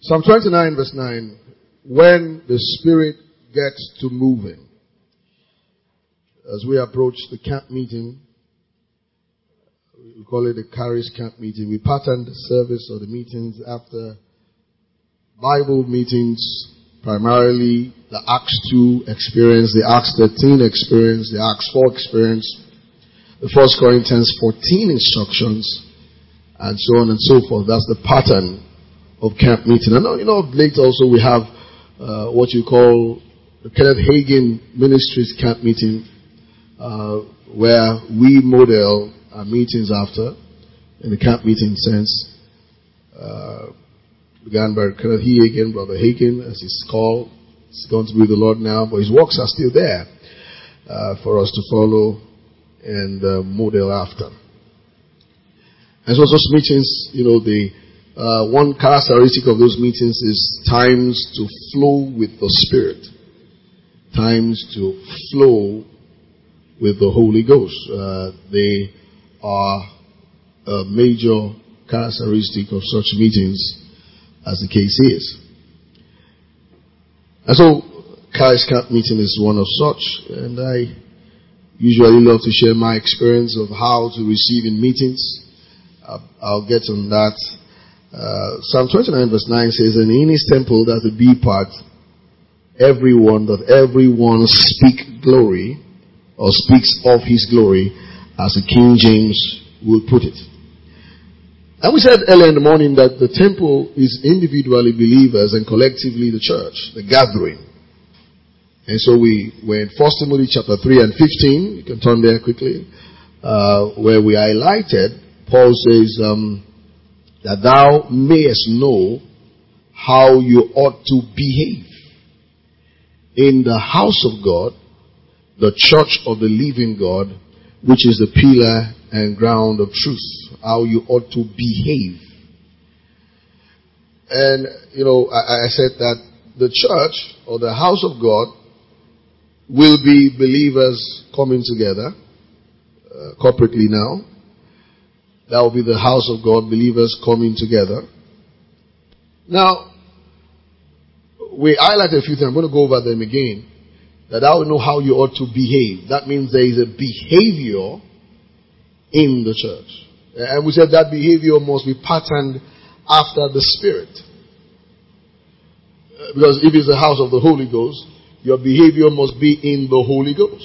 Psalm 29 verse 9. When the Spirit gets to moving. As we approach the camp meeting, we call it the Charis camp meeting. We pattern the service or the meetings after Bible meetings, primarily the Acts 2 experience, the Acts 13 experience, the Acts 4 experience, the 1 Corinthians 14 instructions, and so on and so forth. That's the pattern of camp meeting. And late also we have what you call the Kenneth Hagin Ministries camp meeting, where we model our meetings after, in the camp meeting sense. Began by Kenneth Hagin, Brother Hagin, as he's called. He's gone to be with the Lord now, but his works are still there for us to follow and model after. And so those meetings, the one characteristic of those meetings is times to flow with the Spirit. Times to flow with the Holy Ghost. They are a major characteristic of such meetings, as the case is. And so, Charis camp meeting is one of such, and I usually love to share my experience of how to receive in meetings. I'll get on that. Psalm 29 verse 9 says, and in his temple that the B part, everyone speak glory, or speaks of his glory, as the King James would put it. And we said earlier in the morning that the temple is individually believers and collectively the church, the gathering. And so we were in 1 Timothy chapter 3 and 15. You can turn there quickly. Where we highlighted, Paul says, that thou mayest know how you ought to behave in the house of God, the church of the living God, which is the pillar and ground of truth. How you ought to behave. And, I said that the church or the house of God will be believers coming together, corporately now. That will be the house of God, believers coming together. Now, we highlighted a few things. I'm going to go over them again. That I will know how you ought to behave. That means there is a behavior in the church. And we said that behavior must be patterned after the Spirit. Because if it's the house of the Holy Ghost, your behavior must be in the Holy Ghost.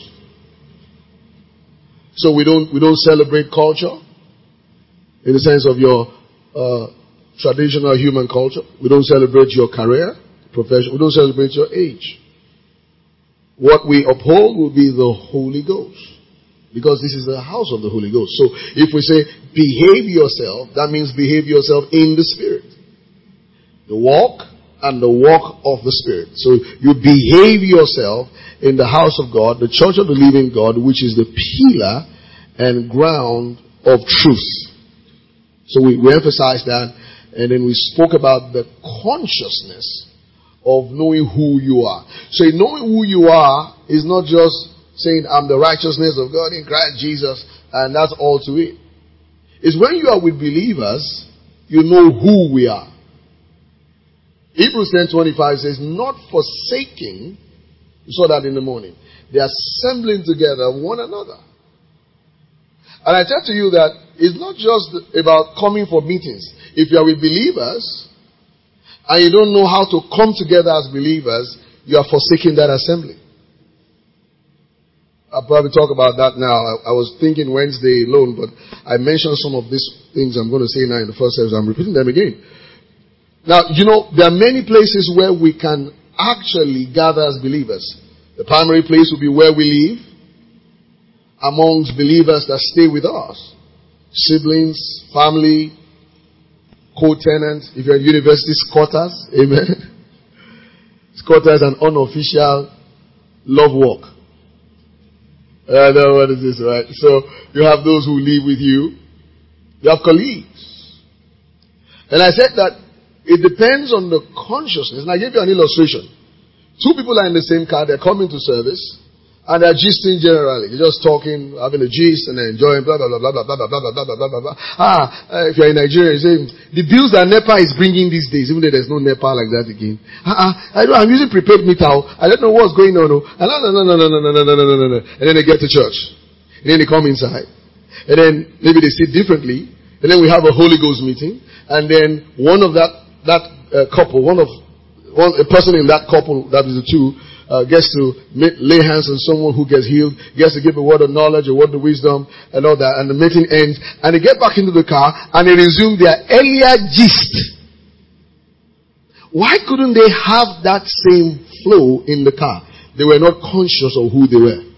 So we don't celebrate culture in the sense of your traditional human culture. We don't celebrate your career, profession. We don't celebrate your age. What we uphold will be the Holy Ghost. Because this is the house of the Holy Ghost. So if we say behave yourself, that means behave yourself in the Spirit. The walk and the walk of the Spirit. So you behave yourself in the house of God, the church of the living God, which is the pillar and ground of truth. So we emphasized that, and then we spoke about the consciousness of knowing who you are. So knowing who you are is not just saying, I'm the righteousness of God in Christ Jesus, and that's all to it. It's when you are with believers, you know who we are. Hebrews 10:25 says, not forsaking, you saw that in the morning, they are assembling together one another. And I tell to you that it's not just about coming for meetings. If you are with believers, and you don't know how to come together as believers, you are forsaking that assembly. I'll probably talk about that now. I was thinking Wednesday alone, but I mentioned some of these things I'm going to say now in the first service. I'm repeating them again. Now, there are many places where we can actually gather as believers. The primary place will be where we live, amongst believers that stay with us. Siblings, family, co-tenants. If you're in university, squatters. Amen. Squatters and unofficial love walk. I know what is this, right? So you have those who live with you. You have colleagues. And I said that it depends on the consciousness. And I gave you an illustration. Two people are in the same car. They're coming to service. And they're gisting generally. They're just talking, having a gist and enjoying blah, blah, blah, blah, blah, blah, blah, blah, blah, blah, blah, blah. If you're in Nigeria, you say, the bills that NEPA is bringing these days, even though there's no NEPA like that again. I'm using prepaid meter. I don't know what's going on. And no. And then they get to church. And then they come inside. And then maybe they sit differently. And then we have a Holy Ghost meeting. And then one of that couple, a person in that couple, that is the two, gets to lay hands on someone who gets healed, gets to give a word of knowledge, a word of wisdom, and all that, and the meeting ends, and they get back into the car, and they resume their earlier gist. Why couldn't they have that same flow in the car? They were not conscious of who they were.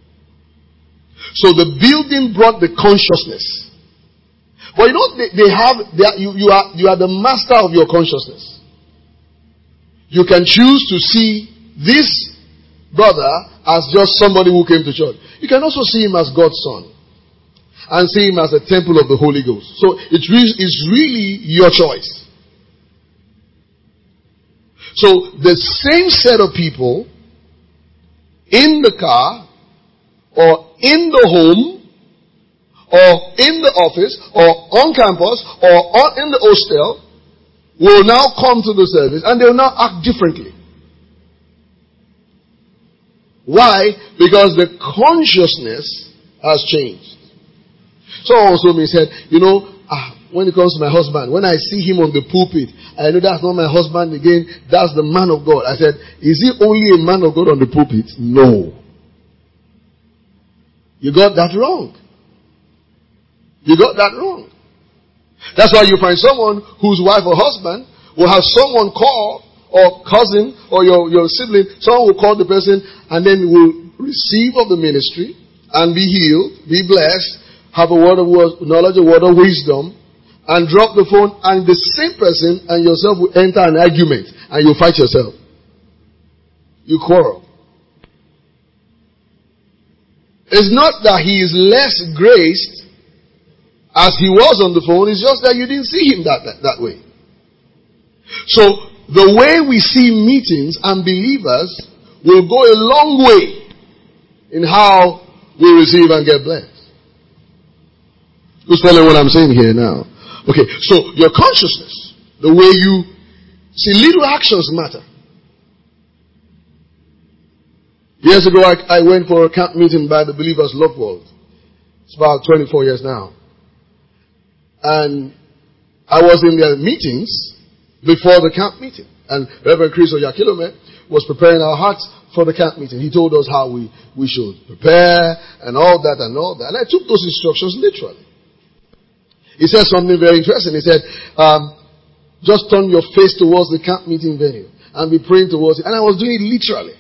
So the building brought the consciousness. But you know, you are the master of your consciousness. You can choose to see this brother as just somebody who came to church. You can also see him as God's son. And see him as a temple of the Holy Ghost. So it's really your choice. So the same set of people in the car, or in the home, or in the office, or on campus, or in the hostel, will now come to the service and they will now act differently. Why? Because the consciousness has changed. So also me said, when it comes to my husband, when I see him on the pulpit, I know that's not my husband again, that's the man of God. I said, is he only a man of God on the pulpit? No. You got that wrong. You got that wrong. That's why you find someone whose wife or husband will have someone call, or cousin, or your sibling, someone will call the person and then will receive of the ministry and be healed, be blessed, have a word of knowledge, a word of wisdom, and drop the phone, and the same person and yourself will enter an argument and you'll fight yourself. You quarrel. It's not that he is less graced as he was on the phone, it's just that you didn't see him that way. So, the way we see meetings and believers will go a long way in how we receive and get blessed. Who's following what I'm saying here now? Okay, so your consciousness, the way you see, little actions matter. Years ago, I went for a camp meeting by the Believers Love World. It's about 24 years now. And I was in their meetings before the camp meeting. And Reverend Chris Oyakilome was preparing our hearts for the camp meeting. He told us how we should prepare and all that. And I took those instructions literally. He said something very interesting. He said, just turn your face towards the camp meeting venue and be praying towards it. And I was doing it literally.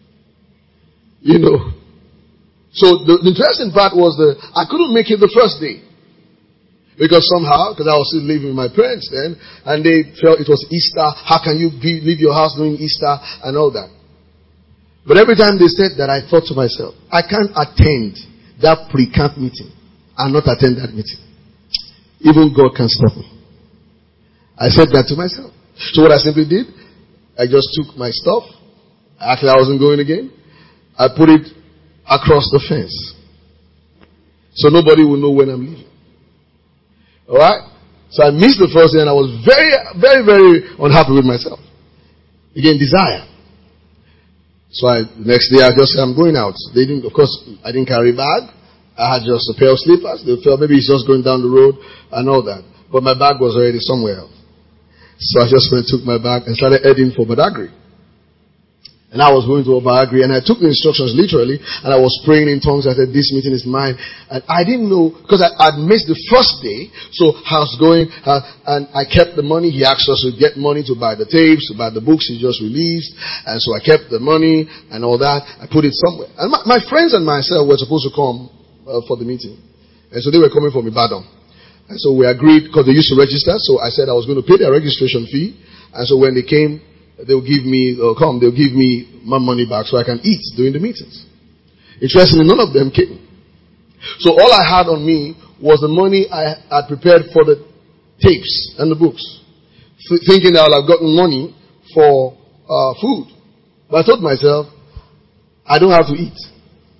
So the interesting part was I couldn't make it the first day. Because I was still living with my parents then, and they felt it was Easter. How can you leave your house during Easter and all that? But every time they said that, I thought to myself, I can't attend that pre-camp meeting and not attend that meeting. Even God can stop me. I said that to myself. So what I simply did, I just took my stuff. Actually, I wasn't going again. I put it across the fence. So nobody will know when I'm leaving. Alright? So I missed the first day and I was very, very, very unhappy with myself. Again, desire. So the next day I just said, I'm going out. Of course, I didn't carry a bag. I had just a pair of slippers. They felt maybe he's just going down the road and all that. But my bag was already somewhere else. So I just went and took my bag and started heading for Badagry. And I was going to Badagry and I took the instructions literally and I was praying in tongues. I said, this meeting is mine. And I didn't know, because I'd missed the first day. So I was going and I kept the money. He asked us to get money to buy the tapes, to buy the books he just released. And so I kept the money and all that. I put it somewhere. And my friends and myself were supposed to come for the meeting. And so they were coming from Ibadan. And so we agreed, because they used to register. So I said I was going to pay their registration fee. And so when they came, they'll give me my money back so I can eat during the meetings. Interestingly, none of them came. So all I had on me was the money I had prepared for the tapes and the books, thinking that I'll have gotten money for food. But I told myself, I don't have to eat.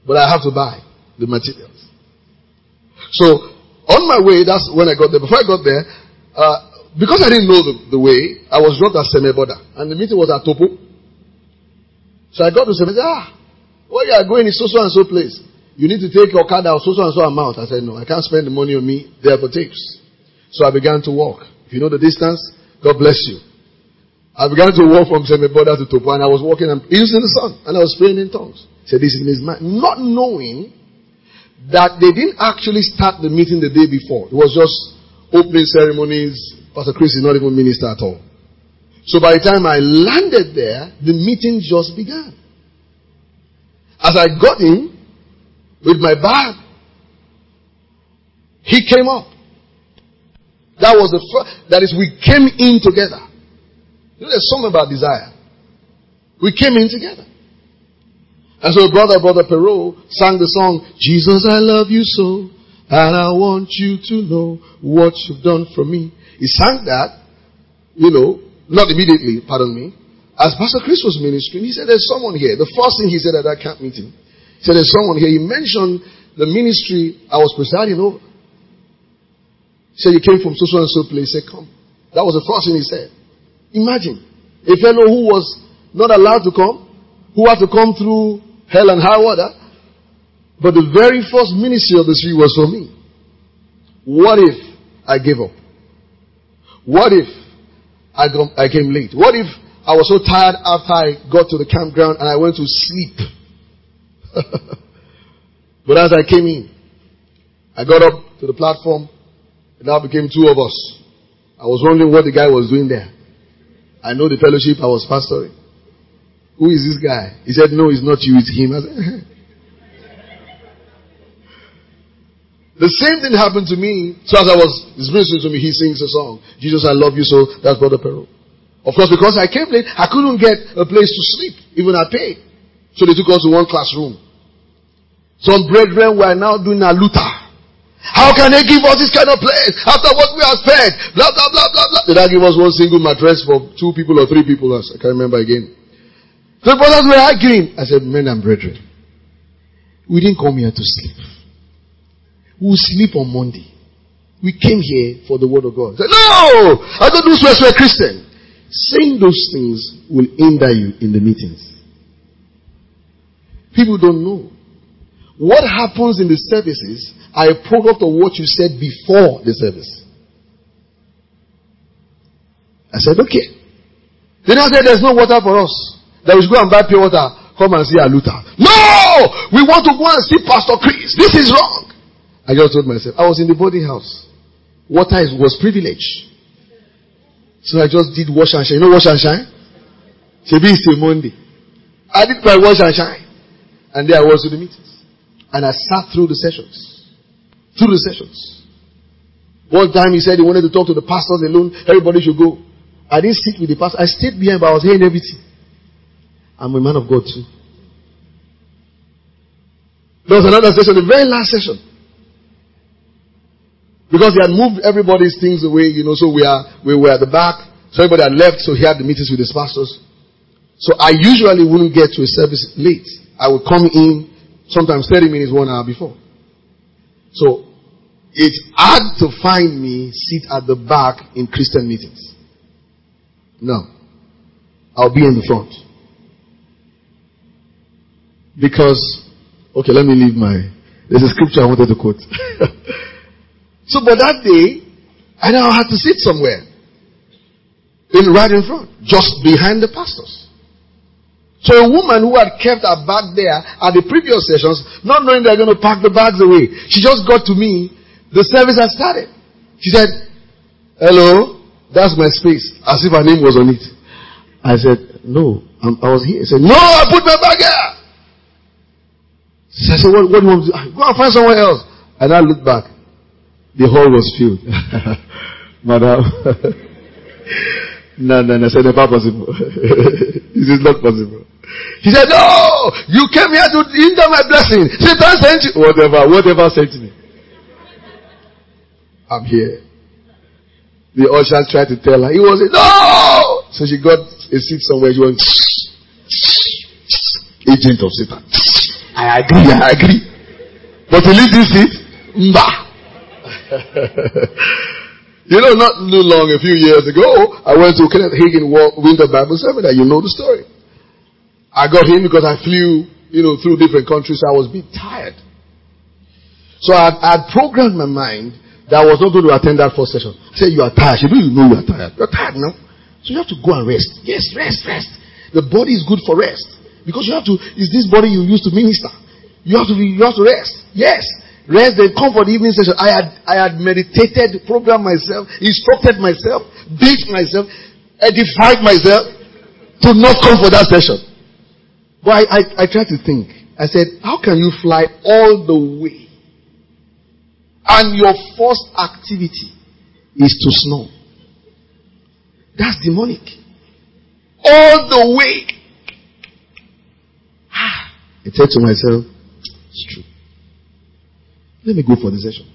But I have to buy the materials. So, on my way, that's when I got there. Before I got there, because I didn't know the way, I was dropped at Semeboda. And the meeting was at Topo. So I got to Semeboda. Where you are going is so and so place. You need to take your card out so and so amount. I said, no, I can't spend the money on me there for tapes. So I began to walk. If you know the distance, God bless you. I began to walk from Semeboda to Topo, and I was walking and it was in the sun, and I was praying in tongues. He said, this is his man. Not knowing that they didn't actually start the meeting the day before. It was just opening ceremonies. Pastor Chris is not even minister at all. So by the time I landed there, the meeting just began. As I got in with my bag, he came up. That was the first, that is, we came in together. You know, there's something about desire. We came in together. And so brother Perot sang the song, Jesus, I love you so, and I want you to know what you've done for me. He sang that, not immediately, pardon me. As Pastor Chris was ministering, he said, there's someone here. The first thing he said at that camp meeting, he said, there's someone here. He mentioned the ministry I was presiding over. He said, you came from so and so place. He said, come. That was the first thing he said. Imagine a fellow who was not allowed to come, who had to come through hell and high water, but the very first ministry of the street was for me. What if I gave up? What if I came late? What if I was so tired after I got to the campground and I went to sleep? But as I came in, I got up to the platform. It now became two of us. I was wondering what the guy was doing there. I know the fellowship I was pastoring. Who is this guy? He said, no, it's not you, it's him. I said, the same thing happened to me. So as he's ministering to me, he sings a song. Jesus, I love you so. That's Brother Perot. Of course, because I came late, I couldn't get a place to sleep. Even I paid. So they took us to one classroom. Some brethren were now doing a luta. How can they give us this kind of place after what we have spent? Blah, blah, blah, blah, blah. Did I give us one single mattress for 2 people or 3 people? I can't remember again. The brothers were arguing. I said, men and brethren, we didn't come here to sleep. We will sleep on Monday. We came here for the word of God. I said, no! I don't do swear Christian. Saying those things will hinder you in the meetings. People don't know. What happens in the services are a product of what you said before the service. I said, okay. Then I said, there's no water for us. That we should go and buy pure water. Come and see Aluta. No! We want to go and see Pastor Chris. This is wrong. I just told myself, I was in the boarding house. Water was privilege. So I just did wash and shine. You know wash and shine? Maybe it's a Monday. I did my wash and shine. And there I was to the meetings. And I sat through the sessions. One time he said he wanted to talk to the pastors alone. Everybody should go. I didn't sit with the pastor. I stayed behind, but I was hearing everything. I'm a man of God too. There was another session, the very last session. Because he had moved everybody's things away, so we were at the back. So everybody had left, so he had the meetings with his pastors. So I usually wouldn't get to a service late. I would come in sometimes 30 minutes, 1 hour before. So it's hard to find me sit at the back in Christian meetings. No. I'll be in the front. Because, okay, let me leave there's a scripture I wanted to quote. So, but that day, I now had to sit somewhere. Right in front. Just behind the pastors. So a woman who had kept her bag there at the previous sessions, not knowing they're going to pack the bags away, she just got to me. The service had started. She said, hello, that's my space. As if her name was on it. I said, no, I was here. She said, no, I put my bag here. So I said, what do you want to do? Go and find somewhere else. And I looked back. The hall was filled. Madam. No, I said, never possible. This is not possible. He said, no, you came here to hinder my blessing. Satan sent you. Whatever sent me. I'm here. The usher tried to tell her. He was, no! So she got a seat somewhere. She went, agent of Satan. I agree. But to leave this seat, nah. Not too long, a few years ago, I went to Kenneth Hagin Winter Bible Seminar. You know the story. I got in because I flew, through different countries. I was a bit tired. So I had programmed my mind that I was not going to attend that first session. I said, you are tired. You know you are tired. You're tired now. So you have to go and rest. Yes, rest. The body is good for rest. Because it's this body you use to minister. You have to rest. Yes. Rest, then come for the evening session. I had meditated, programmed myself, instructed myself, built myself, edified myself to not come for that session. But I tried to think. I said, how can you fly all the way and your first activity is to snore? That's demonic. All the way. I said to myself, it's true. Let me go for the session.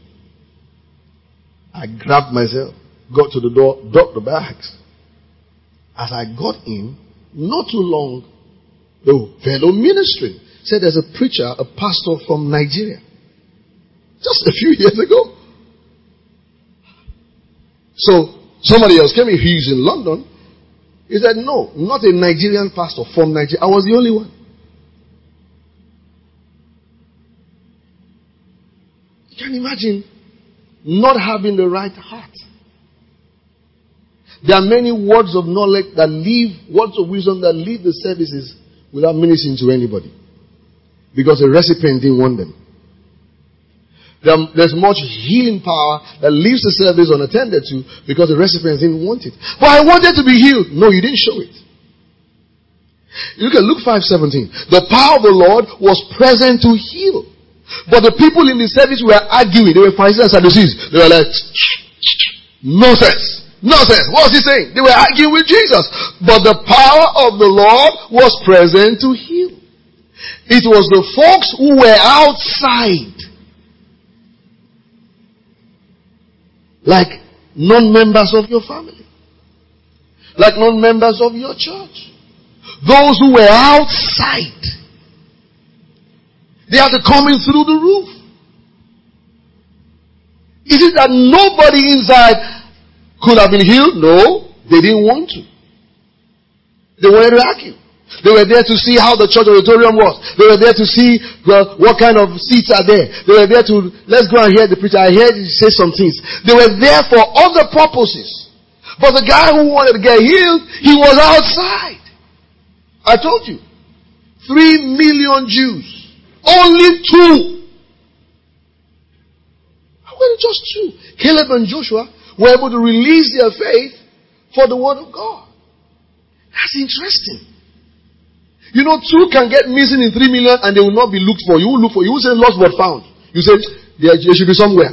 I grabbed myself, got to the door, dropped the bags. As I got in, not too long, the fellow ministering said there's a preacher, a pastor from Nigeria. Just a few years ago. So, somebody else came in, he's in London. He said, no, not a Nigerian pastor from Nigeria. I was the only one. You can imagine not having the right heart. There are many words of knowledge words of wisdom that leave the services without ministering to anybody. Because the recipient didn't want them. There's much healing power that leaves the service unattended to because the recipients didn't want it. But I wanted to be healed. No, you didn't show it. You look at Luke 5:17. The power of the Lord was present to heal. But the people in the service were arguing. They were Pharisees and Sadducees. They were like, nonsense. What was he saying? They were arguing with Jesus. But the power of the Lord was present to heal. It was the folks who were outside. Like non-members of your family. Like non-members of your church. Those who were outside. They had to come in through the roof. Is it that nobody inside could have been healed? No, they didn't want to. They wanted to argue. They were there to see how the church auditorium was. They were there to see what kind of seats are there. They were there to, let's go and hear the preacher. I heard he say some things. They were there for other purposes. But the guy who wanted to get healed, he was outside. I told you. 3 million Jews. Only 2. Well, just 2. Caleb and Joshua were able to release their faith for the word of God. That's interesting. 2 can get missing in 3 million and they will not be looked for. You will look for. You will say lost but found. You say they should be somewhere.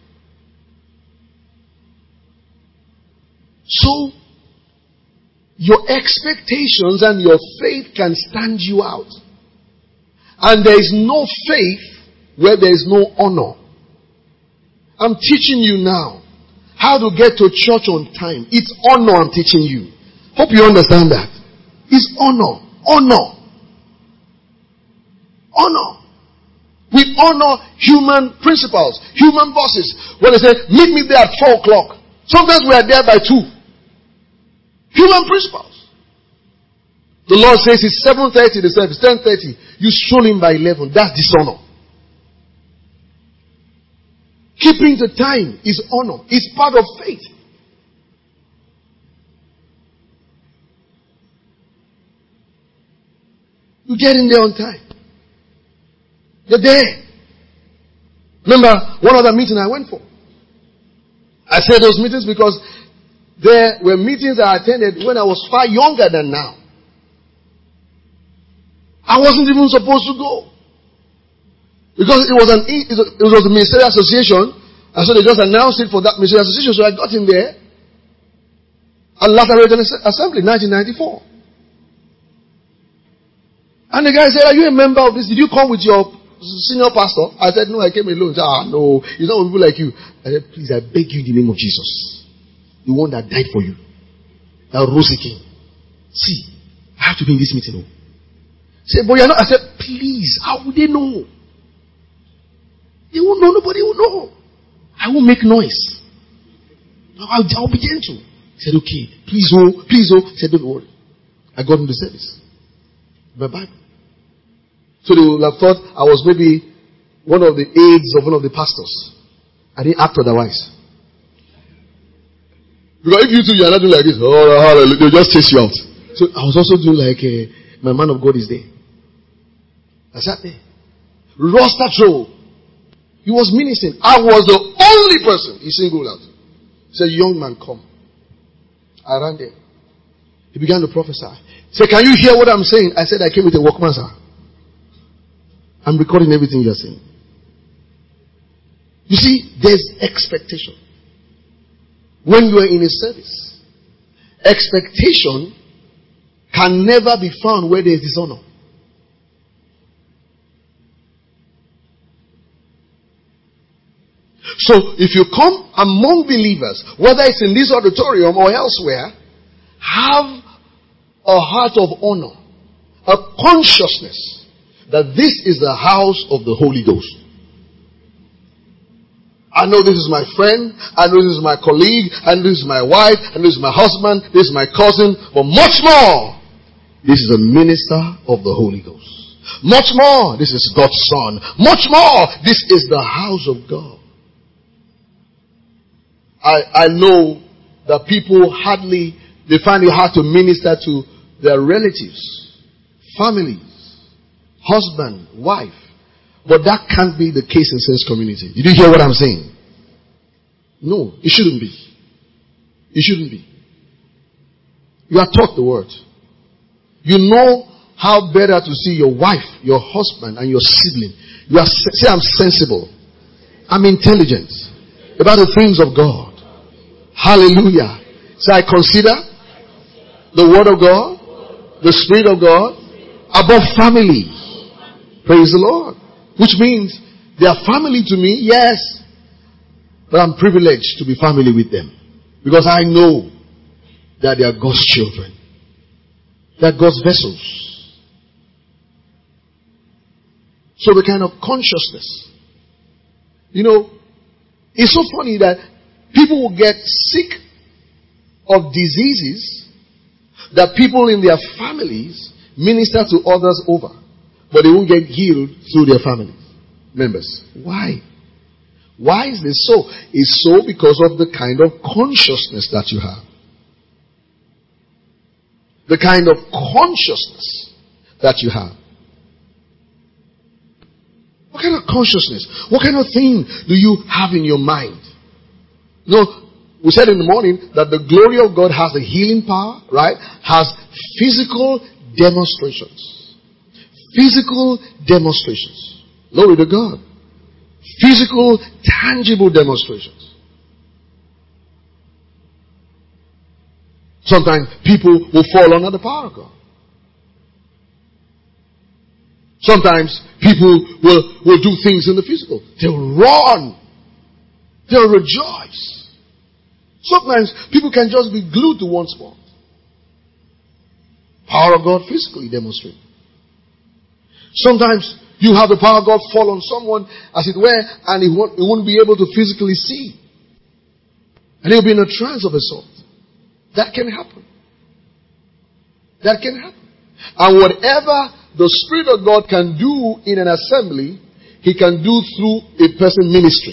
So, your expectations and your faith can stand you out. And there is no faith where there is no honor. I'm teaching you now how to get to church on time. It's honor I'm teaching you. Hope you understand that. It's honor. Honor. Honor. We honor human principles, human bosses. When they say, meet me there at 4 o'clock. Sometimes we are there by 2. Human principles. The Lord says it's 7:30 the service, 10:30. You stroll in by 11. That's dishonor. Keeping the time is honor. It's part of faith. You get in there on time. You're there. Remember one other meeting I went for. I said those meetings because there were meetings I attended when I was far younger than now. I wasn't even supposed to go. Because it was a ministerial association. And so they just announced it for that ministerial association. So I got in there. At Lateran Assembly, 1994. And the guy said, are you a member of this? Did you come with your senior pastor? I said, no, I came alone. He said, no, it's not with people like you. I said, please, I beg you in the name of Jesus. The one that died for you. That rose again. See, I have to be in this meeting. Say, but you're not. I said, please, how would they know? They won't know. Nobody will know. I won't make noise. I'll be gentle. He said, okay, please, oh. He said, don't worry. I got into service. My Bible. So they would have thought I was maybe one of the aides of one of the pastors. I didn't act otherwise. Because if you two, you are not doing like this, oh, hallelujah, they'll just chase you out. So I was also doing like, my man of God is there. I sat there. Roster throw. He was ministering. I was the only person he singled out. He said, young man, come. I ran there. He began to prophesy. He said, can you hear what I'm saying? I said, I came with a Walkman, sir. I'm recording everything you're saying. You see, there's expectation. When you are in a service, expectation can never be found where there is dishonor. So, if you come among believers, whether it's in this auditorium or elsewhere, have a heart of honor, a consciousness that this is the house of the Holy Ghost. I know this is my friend, I know this is my colleague, I know this is my wife, and this is my husband, this is my cousin, but much more, this is a minister of the Holy Ghost. Much more, this is God's son. Much more, this is the house of God. I know that people they find it hard to minister to their relatives, families, husband, wife. But that can't be the case in Saints Community. Did you hear what I'm saying? No, it shouldn't be. It shouldn't be. You are taught the word. You know how better to see your wife, your husband, and your sibling. Say, I'm sensible. I'm intelligent about the things of God. Hallelujah. So I consider the word of God, the spirit of God, above family. Praise the Lord. Which means they are family to me, yes. But I'm privileged to be family with them. Because I know that they are God's children. They are God's vessels. So the kind of consciousness. You know, it's so funny that people will get sick of diseases that people in their families minister to others over. But they won't get healed through their family members. Why? Why is this so? It's so because of the kind of consciousness that you have. The kind of consciousness that you have. What kind of consciousness? What kind of thing do you have in your mind? You know, we said in the morning that the glory of God has a healing power, right? Has physical demonstrations. Physical demonstrations. Glory to God. Physical, tangible demonstrations. Sometimes people will fall under the power of God. Sometimes people will do things in the physical. They'll run. They'll rejoice. Sometimes people can just be glued to one spot. Power of God physically demonstrated. Sometimes you have the power of God fall on someone, as it were, and he won't be able to physically see. And he'll be in a trance of a sort. That can happen. That can happen. And whatever the Spirit of God can do in an assembly, He can do through a person ministering.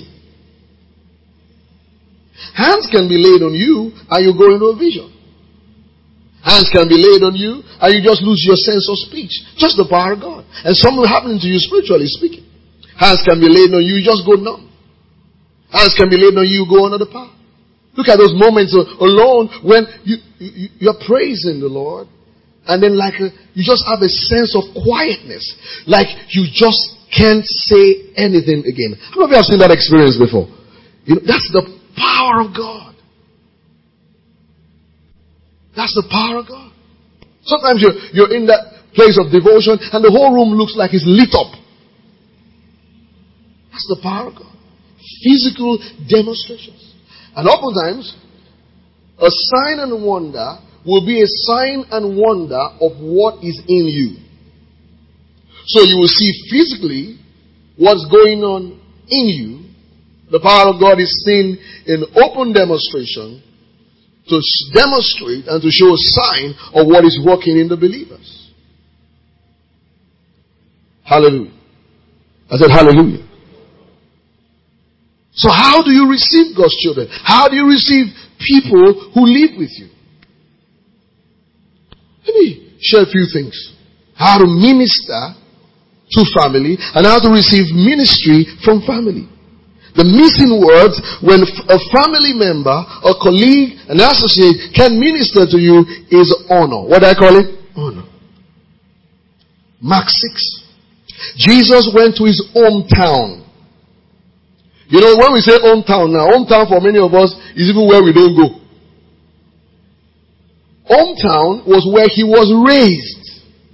Hands can be laid on you and you go into a vision. Hands can be laid on you and you just lose your sense of speech. Just the power of God. And something happening to you spiritually speaking. Hands can be laid on you, you just go numb. Hands can be laid on you, you go under the power. Look at those moments alone when you're praising the Lord. And then you just have a sense of quietness. Like you just can't say anything again. How many of you have seen that experience before? You know, that's the power of God. That's the power of God. Sometimes you're in that place of devotion and the whole room looks like it's lit up. That's the power of God. Physical demonstrations. And oftentimes, a sign and wonder will be a sign and wonder of what is in you. So you will see physically what's going on in you. The power of God is seen in open demonstration to demonstrate and to show a sign of what is working in the believers. Hallelujah. I said hallelujah. So how do you receive God's children? How do you receive people who live with you? Let me share a few things. How to minister to family and how to receive ministry from family. The missing words when a family member, a colleague, an associate can minister to you is honor. What do I call it? Honor. Mark 6. Jesus went to his hometown. You know, when we say hometown now, hometown for many of us is even where we don't go. Hometown was where he was raised.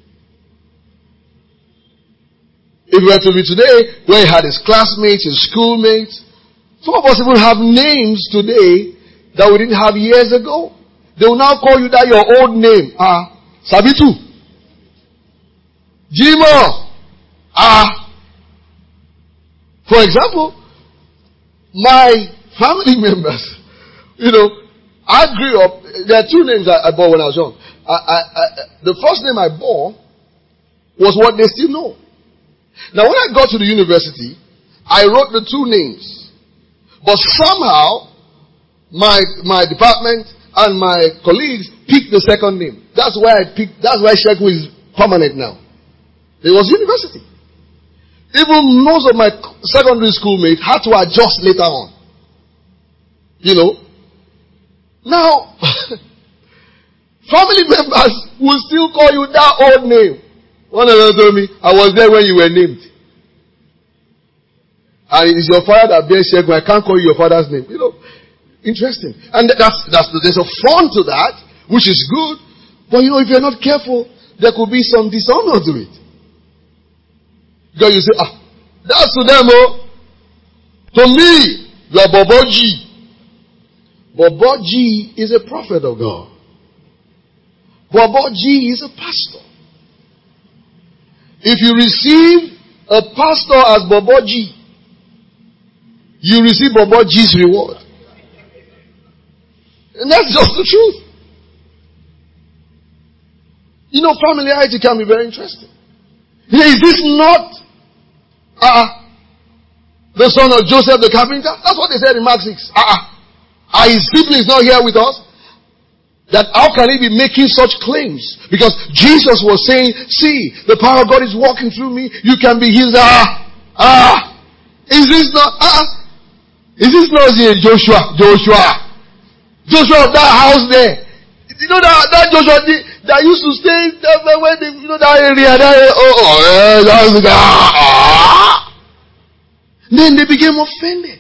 If we were to be today, where he had his classmates, his schoolmates, some of us even have names today that we didn't have years ago. They will now call you that your old name. Sabitu. Jimo. For example, my family members, I grew up, there are two names I bore when I was young. The first name I bore was what they still know. Now when I got to the university, I wrote the two names. But somehow, my department and my colleagues picked the second name. That's why Sheku is permanent now. It was university. Even most of my secondary schoolmates had to adjust later on. Now, family members will still call you that old name. One of them told me, I was there when you were named. And it is your father that bears Sheku. I can't call you your father's name. Interesting. And there's a fun to that, which is good. But if you're not careful, there could be some dishonor to it. Because you say, that's to them, To me, you are Bobo G. Bobo G is a prophet of God. Bobo G is a pastor. If you receive a pastor as Bobo G, you receive Bobo G's reward. And that's just the truth. Familiarity can be very interesting. Is this not the son of Joseph the carpenter? That's what they said in Mark 6. Are his siblings not here with us? That how can he be making such claims? Because Jesus was saying, see, the power of God is walking through me. You can be his, Is this not Joshua of that house there? That Joshua that used to stay where that area, Then they became offended.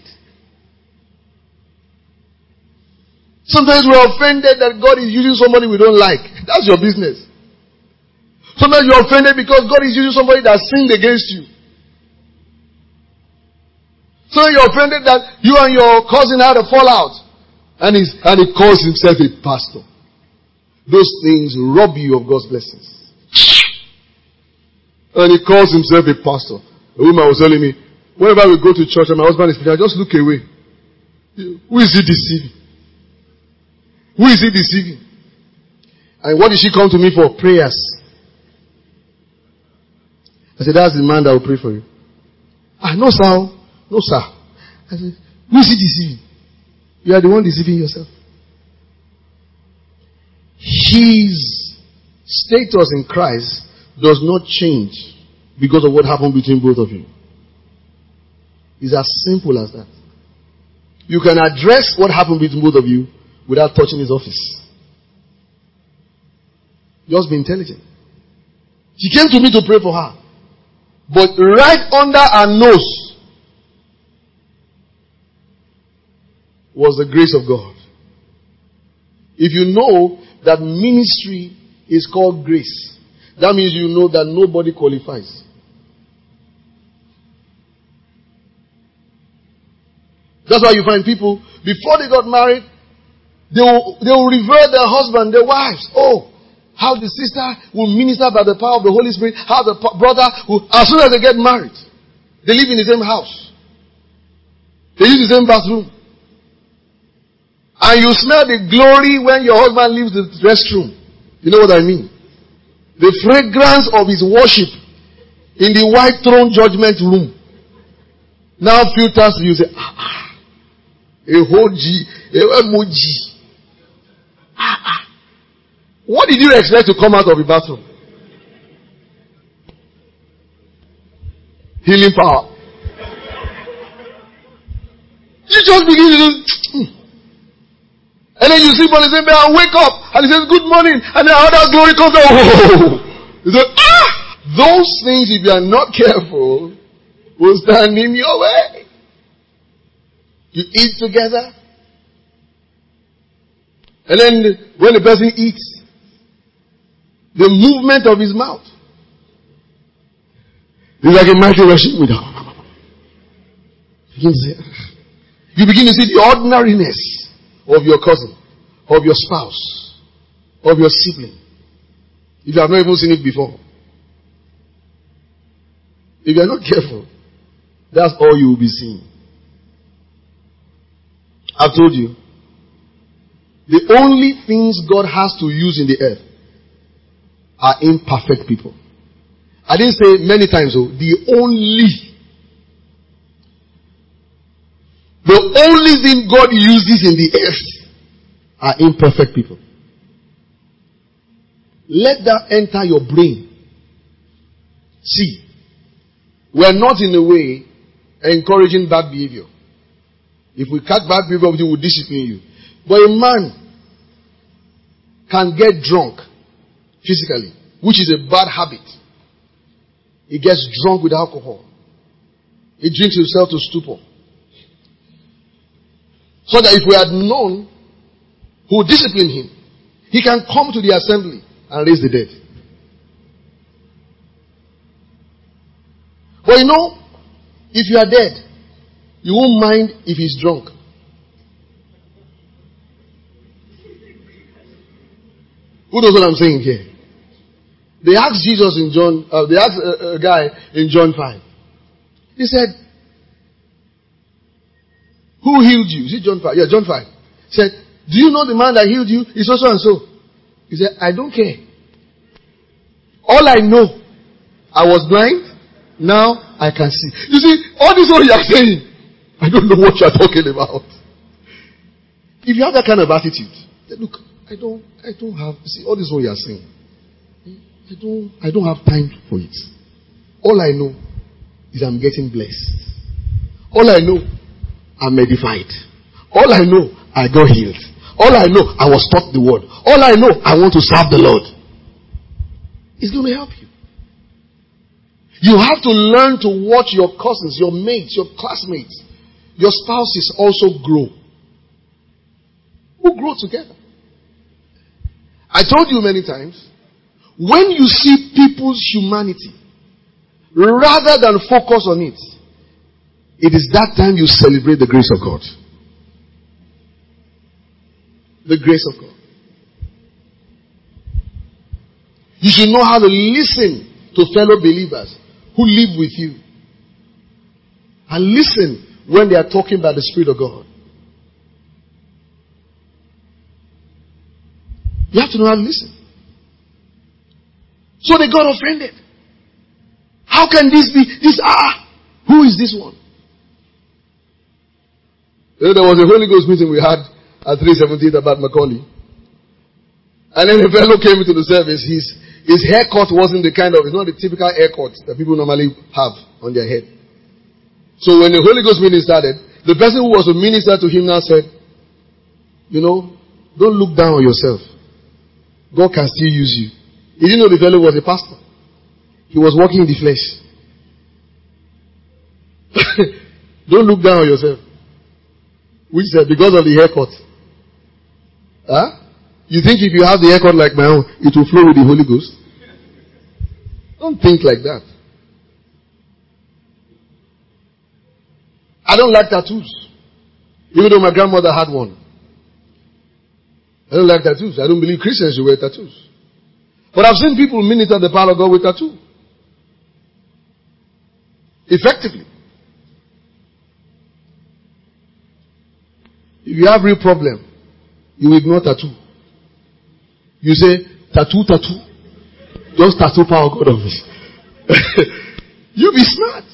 Sometimes we're offended that God is using somebody we don't like. That's your business. Sometimes you're offended because God is using somebody that sinned against you. Sometimes you're offended that you and your cousin had a fallout. And he calls himself a pastor. Those things rob you of God's blessings. And he calls himself a pastor. A woman was telling me, whenever we go to church and my husband is preaching, I just look away. Who is he deceiving? Who is he deceiving? And what did she come to me for? Prayers. I said, that's the man that will pray for you. No, sir. No, sir. I said, who is he deceiving? You are the one deceiving yourself. His status in Christ does not change because of what happened between both of you. It's as simple as that. You can address what happened between both of you without touching his office. Just be intelligent. She came to me to pray for her. But right under her nose was the grace of God. If you know that ministry is called grace, that means you know that nobody qualifies. That's why you find people, before they got married, they will revert their husband, their wives. Oh, How the sister will minister by the power of the Holy Spirit. How the brother will, as soon as they get married, they live in the same house. They use the same bathroom. And you smell the glory when your husband leaves the restroom. You know what I mean? The fragrance of his worship in the white throne judgment room now filters you. Say, a hoji, a emoji. What did you expect to come out of the bathroom? Healing power. You just begin to do. And then you sleep on the same bed and wake up and he says, good morning. And then other glory comes out. You say, those things, if you are not careful, will stand in your way. You eat together. And then when the person eats, the movement of his mouth is like a mighty rushing wind. You begin to see the ordinariness of your cousin, of your spouse, of your sibling. If you have not even seen it before. If you are not careful, that's all you will be seeing. I've told you, the only things God has to use in the earth are imperfect people. I didn't say many times, the only thing God uses in the earth are imperfect people. Let that enter your brain. See, we are not in a way encouraging bad behavior. If we catch bad behavior, we will discipline you. But a man can get drunk physically, which is a bad habit. He gets drunk with alcohol. He drinks himself to stupor. So that if we had known who would discipline him, he can come to the assembly and raise the dead. But you know, if you are dead, you won't mind if he's drunk. Who knows what I'm saying here? They asked Jesus in John, they asked a guy in John 5. He said, who healed you? Is it John 5? Yeah, John 5. He said, do you know the man that healed you? He's so and so. He said, I don't care. All I know, I was blind, now I can see. You see, all this what you are saying, I don't know what you are talking about. If you have that kind of attitude, then look, I don't have, see, all this what you are saying. I don't have time for it. All I know is I'm getting blessed. All I know, I'm edified. All I know, I got healed. All I know, I was taught the word. All I know, I want to serve the Lord. It's going to help you. You have to learn to watch your cousins, your mates, your classmates, your spouses also grow. Who grow together. I told you many times, when you see people's humanity, rather than focus on it, it is that time you celebrate the grace of God. The grace of God. You should know how to listen to fellow believers who live with you. And listen when they are talking about the Spirit of God. You have to know how to listen. So they got offended. How can this be? Who is this one? You know, there was a Holy Ghost meeting we had at 378 about Macaulay. And then a fellow came into the service. His haircut wasn't the kind of, it's not the typical haircut that people normally have on their head. So when the Holy Ghost meeting started, the person who was a minister to him now said, you know, don't look down on yourself. God can still use you. He didn't know the fellow was a pastor. He was walking in the flesh. Don't look down on yourself. Which said, because of the haircut. You think if you have the haircut like my own, it will flow with the Holy Ghost? Don't think like that. I don't like tattoos. Even though my grandmother had one. I don't like tattoos. I don't believe Christians should wear tattoos. But I've seen people minister the power of God with tattoo. Effectively. If you have real problem, you ignore tattoo. You say, tattoo. Just tattoo power of God on me. You be smart.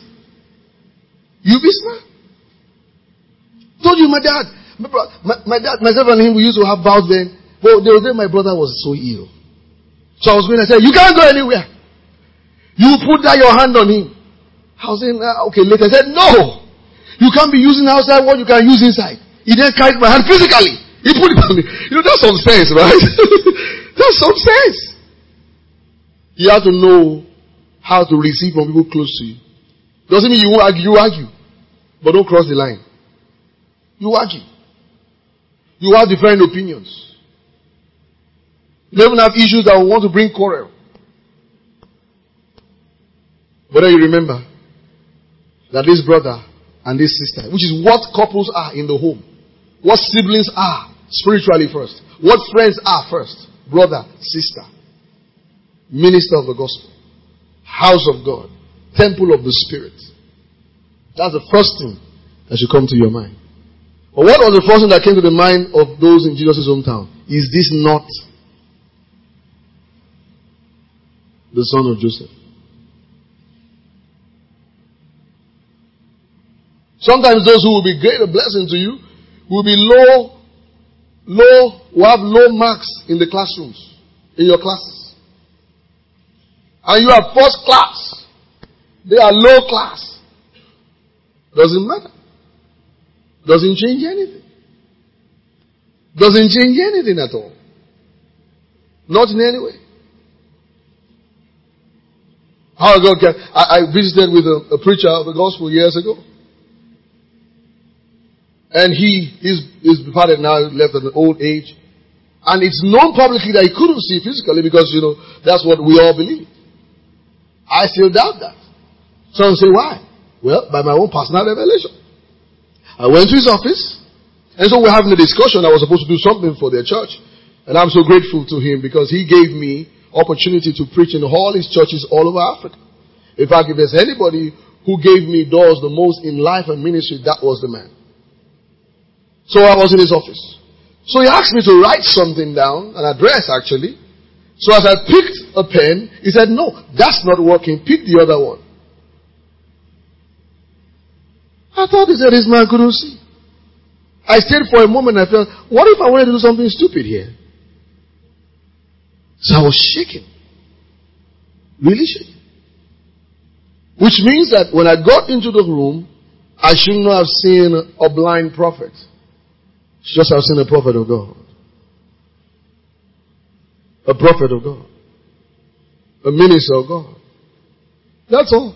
Told you my dad, myself and him, we used to have vows then. But the other day my brother was so ill. So I was going to say, you can't go anywhere. You put down your hand on him. I was saying, okay, later. I said, no. You can't be using outside what you can use inside. He then carried my hand physically. He put it on me. That's some sense, right? That's some sense. You have to know how to receive from people close to you. Doesn't mean you won't argue. You argue. But don't cross the line. You argue. You have different opinions. You even have issues that will want to bring quarrel. But then you remember that this brother and this sister, which is what couples are in the home, what siblings are spiritually first, what friends are first, brother, sister, minister of the gospel, house of God, temple of the Spirit. That's the first thing that should come to your mind. But what was the first thing that came to the mind of those in Jesus' hometown? Is this not the son of Joseph? Sometimes those who will be great a blessing to you will be will have low marks in the classrooms, in your classes. And you are first class. They are low class. Doesn't matter. Doesn't change anything. Doesn't change anything at all. Not in any way. I visited with a preacher of the gospel years ago. And he's departed now, left at an old age. And it's known publicly that he couldn't see physically because, that's what we all believe. I still doubt that. Some say, why? Well, by my own personal revelation. I went to his office, and so we're having a discussion. I was supposed to do something for their church. And I'm so grateful to him because he gave me opportunity to preach in all his churches all over Africa. In fact, if there's anybody who gave me doors the most in life and ministry, that was the man. So I was in his office. So he asked me to write something down, an address actually. So as I picked a pen, he said, no, that's not working. Pick the other one. I thought he said this man couldn't see. I stayed for a moment and I felt, what if I wanted to do something stupid here? So I was shaking. Really shaking. Which means that when I got into the room, I should not have seen a blind prophet. Just have seen a prophet of God. A prophet of God. A minister of God. That's all.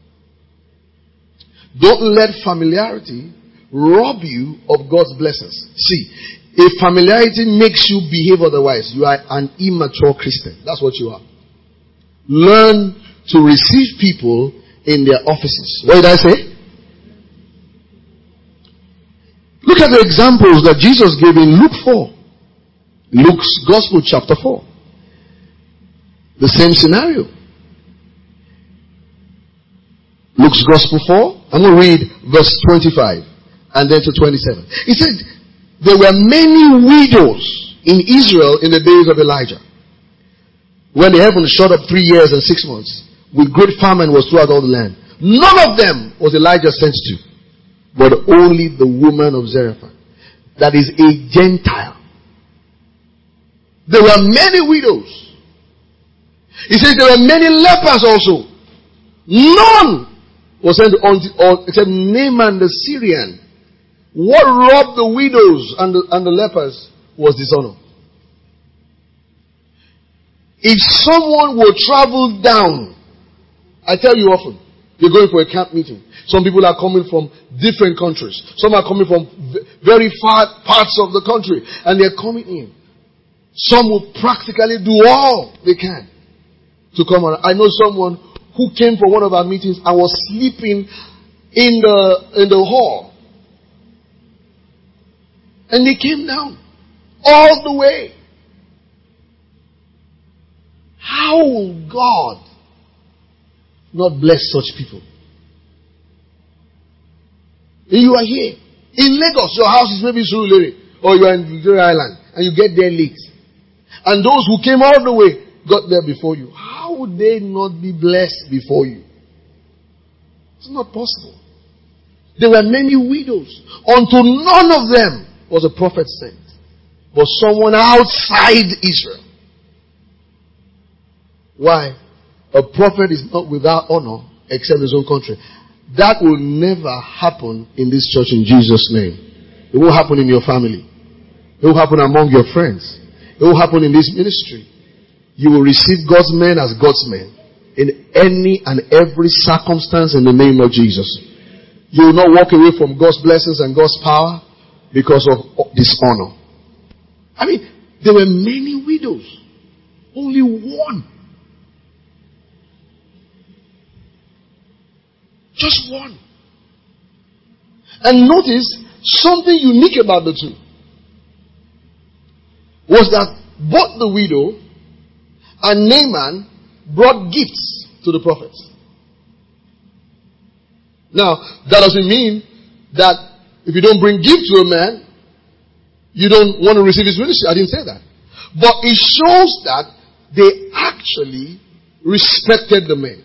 Don't let familiarity rob you of God's blessings. See, if familiarity makes you behave otherwise, you are an immature Christian. That's what you are. Learn to receive people in their offices. What did I say? Look at the examples that Jesus gave in Luke 4. Luke's Gospel, chapter 4. The same scenario. Luke's Gospel 4. I'm going to read verse 25 and then to 27. He said, there were many widows in Israel in the days of Elijah, when the heavens shut up 3 years and 6 months, with great famine was throughout all the land. None of them was Elijah sent to, but only the woman of Zarephath, that is a Gentile. There were many widows. He says there were many lepers also. None was sent except Naaman the Syrian. What robbed the widows and the lepers was dishonor. If someone will travel down, I tell you often, you're going for a camp meeting. Some people are coming from different countries. Some are coming from very far parts of the country. And they're coming in. Some will practically do all they can to come around. I know someone who came for one of our meetings and was sleeping in the hall. And they came down all the way. How will God not bless such people? You are here. In Lagos, your house is maybe Surulere, or you are in Victoria Island, and you get there late. And those who came all the way got there before you. How would they not be blessed before you? It's not possible. There were many widows. Unto none of them was a prophet sent, but someone outside Israel. Why? A prophet is not without honor except his own country. That will never happen in this church in Jesus' name. It won't happen in your family. It won't happen among your friends. It won't happen in this ministry. You will receive God's men as God's men in any and every circumstance in the name of Jesus. You will not walk away from God's blessings and God's power because of dishonor. I mean, there were many widows. Only one. Just one. And notice something unique about the two was that both the widow and Naaman brought gifts to the prophet. Now, that doesn't mean that if you don't bring gift to a man, you don't want to receive his ministry. I didn't say that. But it shows that they actually respected the man.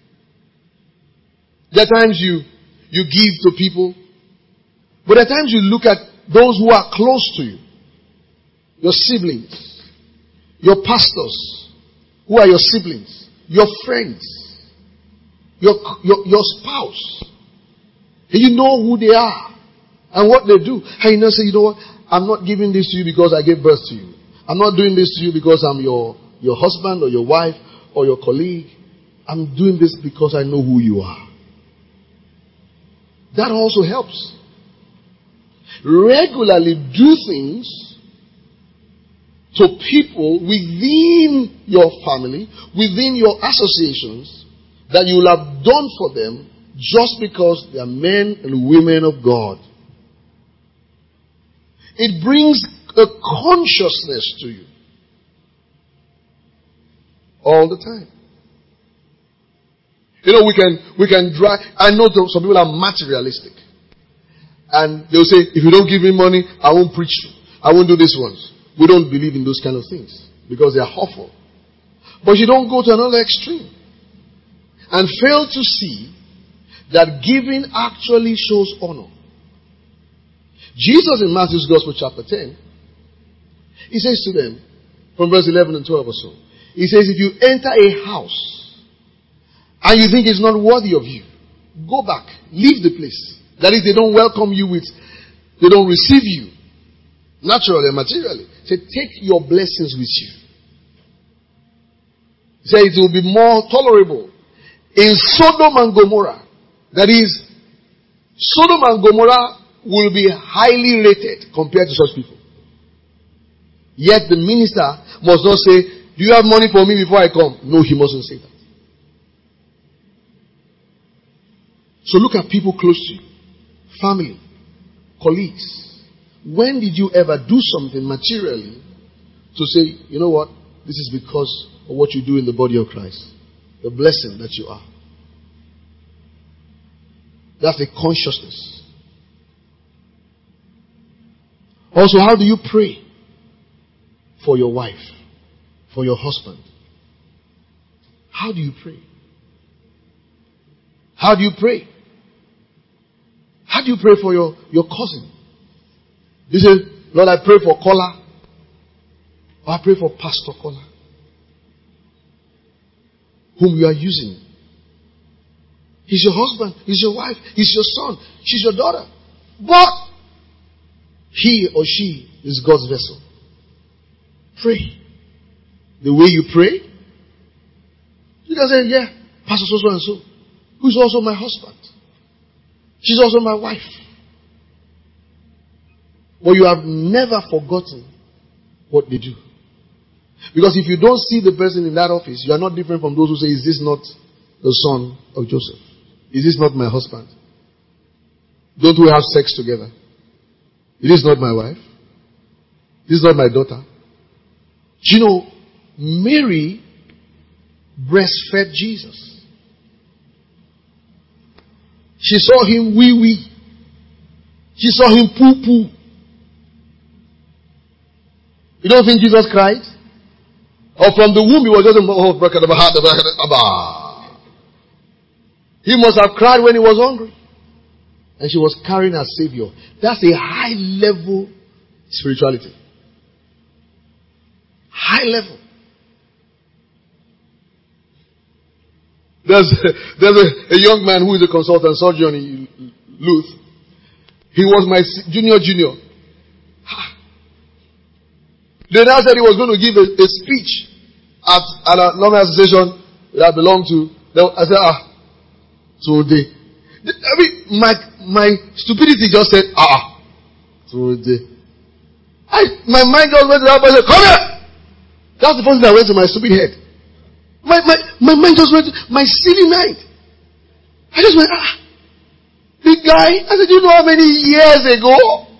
There are times you give to people, but there are times you look at those who are close to you. Your siblings, your pastors, who are your siblings, your friends, your spouse. And you know who they are and what they do. And you say, you know what? I'm not giving this to you because I gave birth to you. I'm not doing this to you because I'm your husband or your wife or your colleague. I'm doing this because I know who you are. That also helps. Regularly do things to people within your family, within your associations, that you will have done for them just because they are men and women of God. It brings a consciousness to you all the time. You know, we can drive. I know some people are materialistic. And they'll say, if you don't give me money, I won't preach. I won't do these ones. We don't believe in those kind of things because they are awful. But you don't go to another extreme and fail to see that giving actually shows honor. Jesus in Matthew's Gospel chapter 10, he says to them, from verse 11 and 12 or so, he says, if you enter a house and you think it's not worthy of you, go back, leave the place. That is, they don't welcome you they don't receive you naturally and materially. Say, take your blessings with you. Say, it will be more tolerable in Sodom and Gomorrah. That is, Sodom and Gomorrah will be highly rated compared to such people. Yet the minister must not say, do you have money for me before I come? No, he mustn't say that. So look at people close to you. Family, colleagues. When did you ever do something materially to say, you know what? This is because of what you do in the body of Christ. The blessing that you are. That's a consciousness. Also, how do you pray for your wife, for your husband? How do you pray? How do you pray? How do you pray for your cousin? You say, Lord, I pray for Kola. Or I pray for Pastor Kola, whom you are using. He's your husband. He's your wife. He's your son. She's your daughter. But he or she is God's vessel. Pray. The way you pray, you can say, yeah, Pastor so and so, who is also my husband. She's also my wife. But you have never forgotten what they do. Because if you don't see the person in that office, you are not different from those who say, is this not the son of Joseph? Is this not my husband? Don't we have sex together? Is this not my wife? Is this not my daughter? Do you know, Mary breastfed Jesus. She saw him wee wee. She saw him poo poo. You don't think Jesus cried? Or from the womb he was just he must have cried when he was hungry. And she was carrying her Savior. That's a high level spirituality. High level. There's a young man who is a consultant surgeon in Luth. He was my junior. They now said he was going to give a speech at an alumni association that I belonged to. I said, today. I mean, my stupidity just said, today. My mind just went to that person, come here! That's the first thing that went to my stupid head. My mind just went to my silly mind. I just went, the guy, I said, you know how many years ago?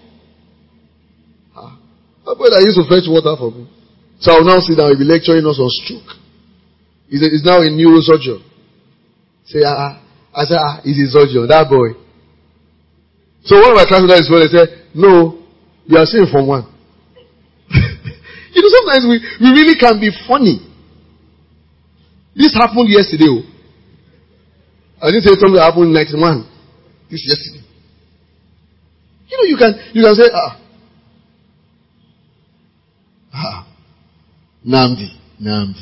My brother used to fetch water for me. So I'll now sit down, he'll be lecturing us on stroke. He's now a neurosurgeon. Say, I said, he's a surgeon, that boy. So one of my classmates is said, no, you are saying from one. You know, sometimes we really can be funny. This happened yesterday. I didn't say something that happened in 91. This yesterday. You know, you can say, Namdi.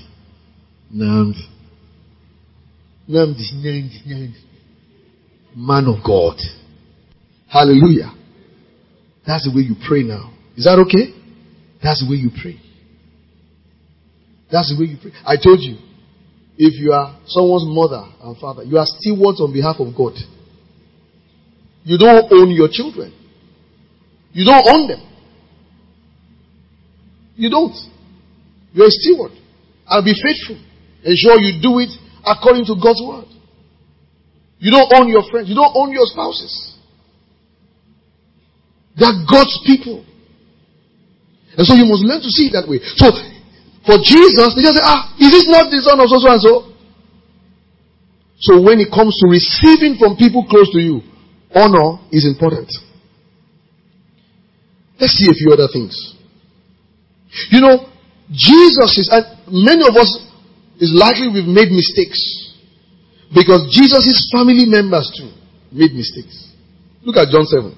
Man of God. Hallelujah. That's the way you pray now. Is that okay? That's the way you pray. That's the way you pray. I told you, if you are someone's mother and father, you are stewards on behalf of God. You don't own your children. You don't own them. You don't. You're a steward. And be faithful. Ensure you do it according to God's word. You don't own your friends. You don't own your spouses. They're God's people. And so you must learn to see it that way. So, for Jesus, they just say, is this not the son of so and so? So when it comes to receiving from people close to you, honor is important. Let's see a few other things. You know, Jesus is, and many of us is likely we've made mistakes. Because Jesus' family members too made mistakes. Look at John 7.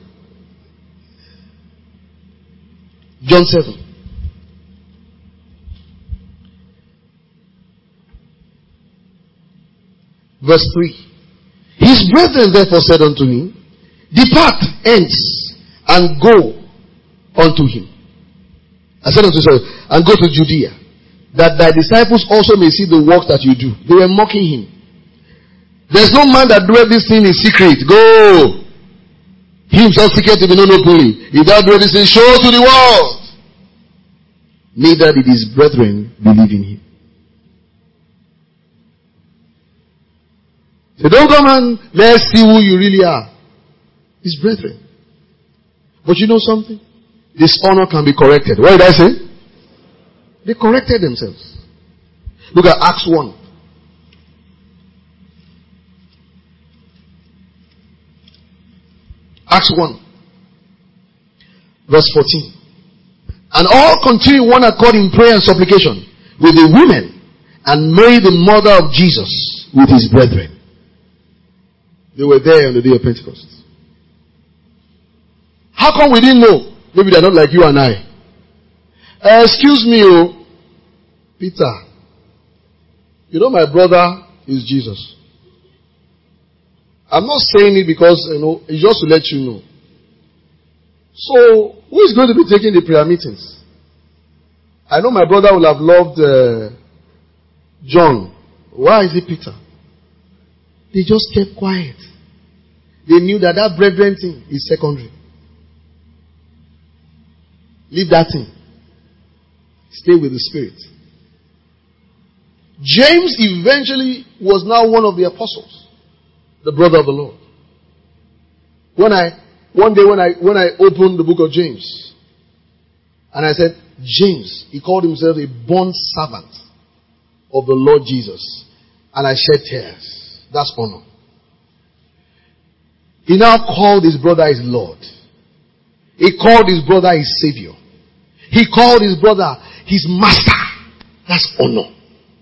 John 7. Verse 3. His brethren therefore said unto him, depart hence and go unto him. I said unto him, and go to Judea, that thy disciples also may see the work that you do. They were mocking him. There's no man that doeth this thing in secret. Go. He himself seeketh to be known openly. If thou doest this thing, show to the world. Neither did his brethren believe in him. So don't come and let's see who you really are. His brethren. But you know something? Dishonor can be corrected. What did I say? They corrected themselves. Look at Acts 1. Acts 1. Verse 14. And all continued one accord in prayer and supplication with the women and Mary the mother of Jesus with his brethren. They were there on the day of Pentecost. How come we didn't know? Maybe they're not like you and I. Excuse me, Peter. You know my brother is Jesus. I'm not saying it because, it's just to let you know. So, who is going to be taking the prayer meetings? I know my brother will have loved John. Why is it Peter? They just kept quiet. They knew that brethren thing is secondary. Leave that thing. Stay with the Spirit. James eventually was now one of the apostles. The brother of the Lord. One day when I opened the book of James, and I said, James, he called himself a bond servant of the Lord Jesus and I shed tears. That's honor. He now called his brother his Lord. He called his brother his Savior. He called his brother his master. That's honor.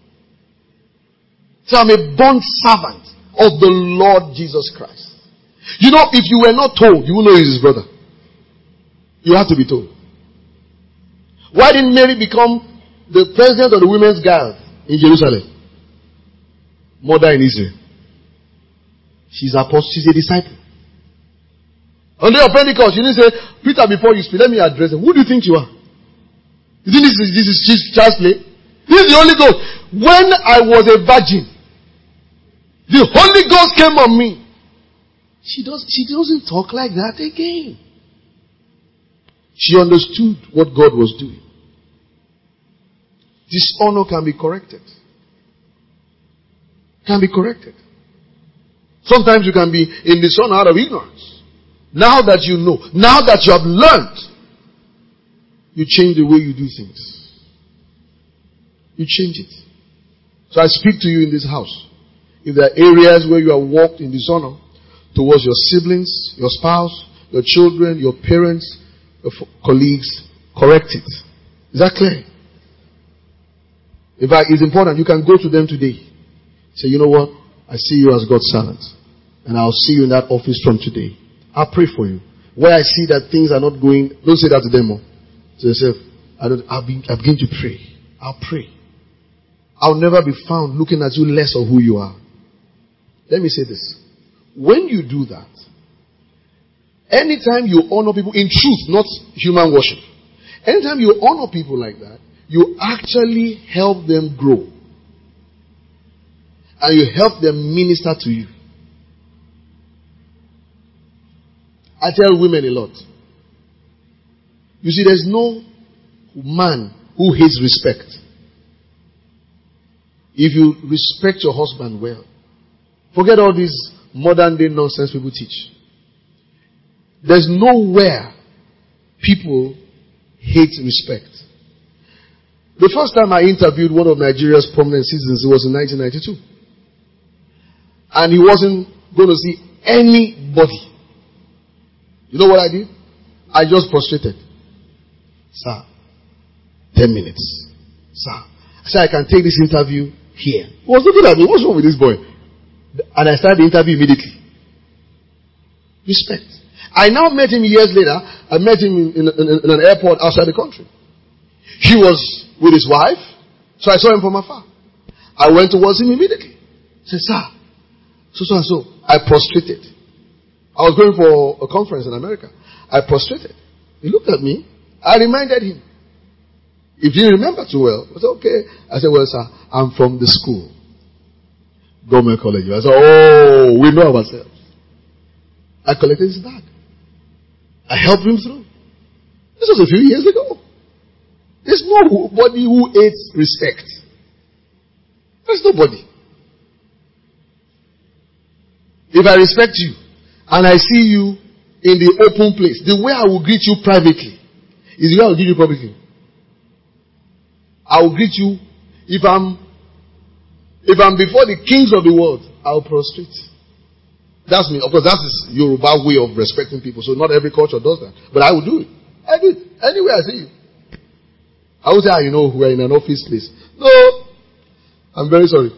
So I'm a bond servant of the Lord Jesus Christ. You know, if you were not told, you wouldn't know he's his brother. You have to be told. Why didn't Mary become the president of the women's guild in Jerusalem? Mother in Israel. She's a disciple. On the day of Pentecost, you didn't say, Peter, before you speak, let me address him. Who do you think you are? You think this is child's play? This is the Holy Ghost. When I was a virgin, the Holy Ghost came on me. She doesn't talk like that again. She understood what God was doing. Dishonor can be corrected. Can be corrected. Sometimes you can be in dishonor out of ignorance. Now that you know, now that you have learned, you change the way you do things. You change it. So I speak to you in this house. If there are areas where you have walked in dishonor towards your siblings, your spouse, your children, your parents, your colleagues, correct it. Is that clear? In fact, it's important. You can go to them today. Say, you know what? I see you as God's servant. And I'll see you in that office from today. I'll pray for you. Where I see that things are not going, don't say that to them more. To yourself, I'll begin to pray. I'll pray. I'll never be found looking at you less of who you are. Let me say this. When you do that, anytime you honor people in truth, not human worship, anytime you honor people like that, you actually help them grow. And you help them minister to you. I tell women a lot. You see, there's no man who hates respect. If you respect your husband well, forget all these modern day nonsense people teach. There's nowhere people hate respect. The first time I interviewed one of Nigeria's prominent citizens, it was in 1992. And he wasn't going to see anybody. You know what I did? I just prostrated. Sir, 10 minutes. Sir, I said, I can take this interview here. He was looking at me. What's wrong with this boy? And I started the interview immediately. Respect. I now met him years later. I met him in an airport outside the country. He was with his wife. So I saw him from afar. I went towards him immediately. I said, sir, so and so. I prostrated. I was going for a conference in America. I prostrated. He looked at me. I reminded him. If he didn't remember too well, I said, okay. I said, well, sir, I'm from the school. Government College. I said, oh, we know ourselves. I collected his bag. I helped him through. This was a few years ago. There's nobody who hates respect. There's nobody. If I respect you, and I see you in the open place, the way I will greet you privately is the way I will greet you publicly. I will greet you if I'm before the kings of the world, I will prostrate. That's me. Of course, that's the Yoruba way of respecting people. So not every culture does that. But I will do it. I do it. Anywhere I see you. I will say, you know, we're in an office place. No. I'm very sorry.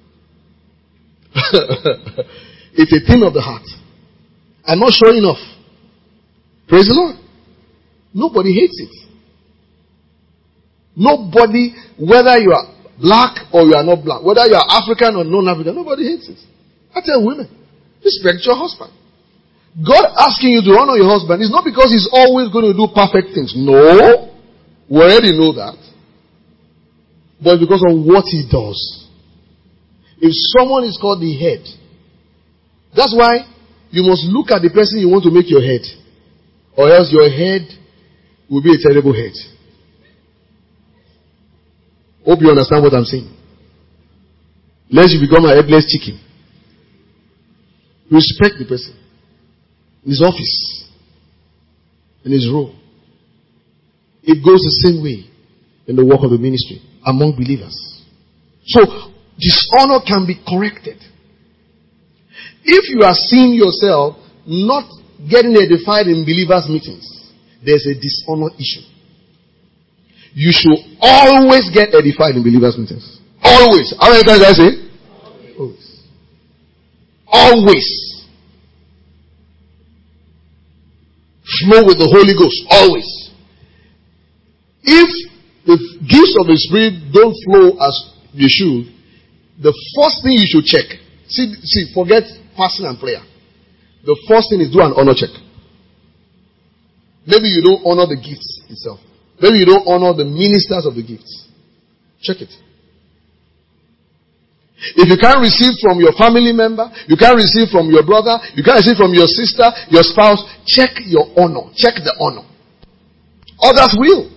It's a thing of the heart. I'm not showing off. Praise the Lord. Nobody hates it. Nobody, whether you are black or you are not black, whether you are African or non-African, nobody hates it. I tell women, respect your husband. God asking you to honor your husband is not because he's always going to do perfect things. No. We already know that. But because of what he does. If someone is called the head, that's why you must look at the person you want to make your head. Or else your head will be a terrible head. Hope you understand what I'm saying. Lest you become a headless chicken. Respect the person. In his office. In his role. It goes the same way in the work of the ministry among believers. So, dishonor can be corrected. If you are seeing yourself not getting edified in believers' meetings, there's a dishonor issue. You should always get edified in believers' meetings. Always. How many times did I say? Always. Always. Flow with the Holy Ghost. Always. If the gifts of the Spirit don't flow as they should, the first thing you should check. See, forget fasting and prayer. The first thing is do an honor check. Maybe you don't honor the gifts itself. Maybe you don't honor the ministers of the gifts. Check it. If you can't receive from your family member, you can't receive from your brother, you can't receive from your sister, your spouse, check your honor. Check the honor. Others will.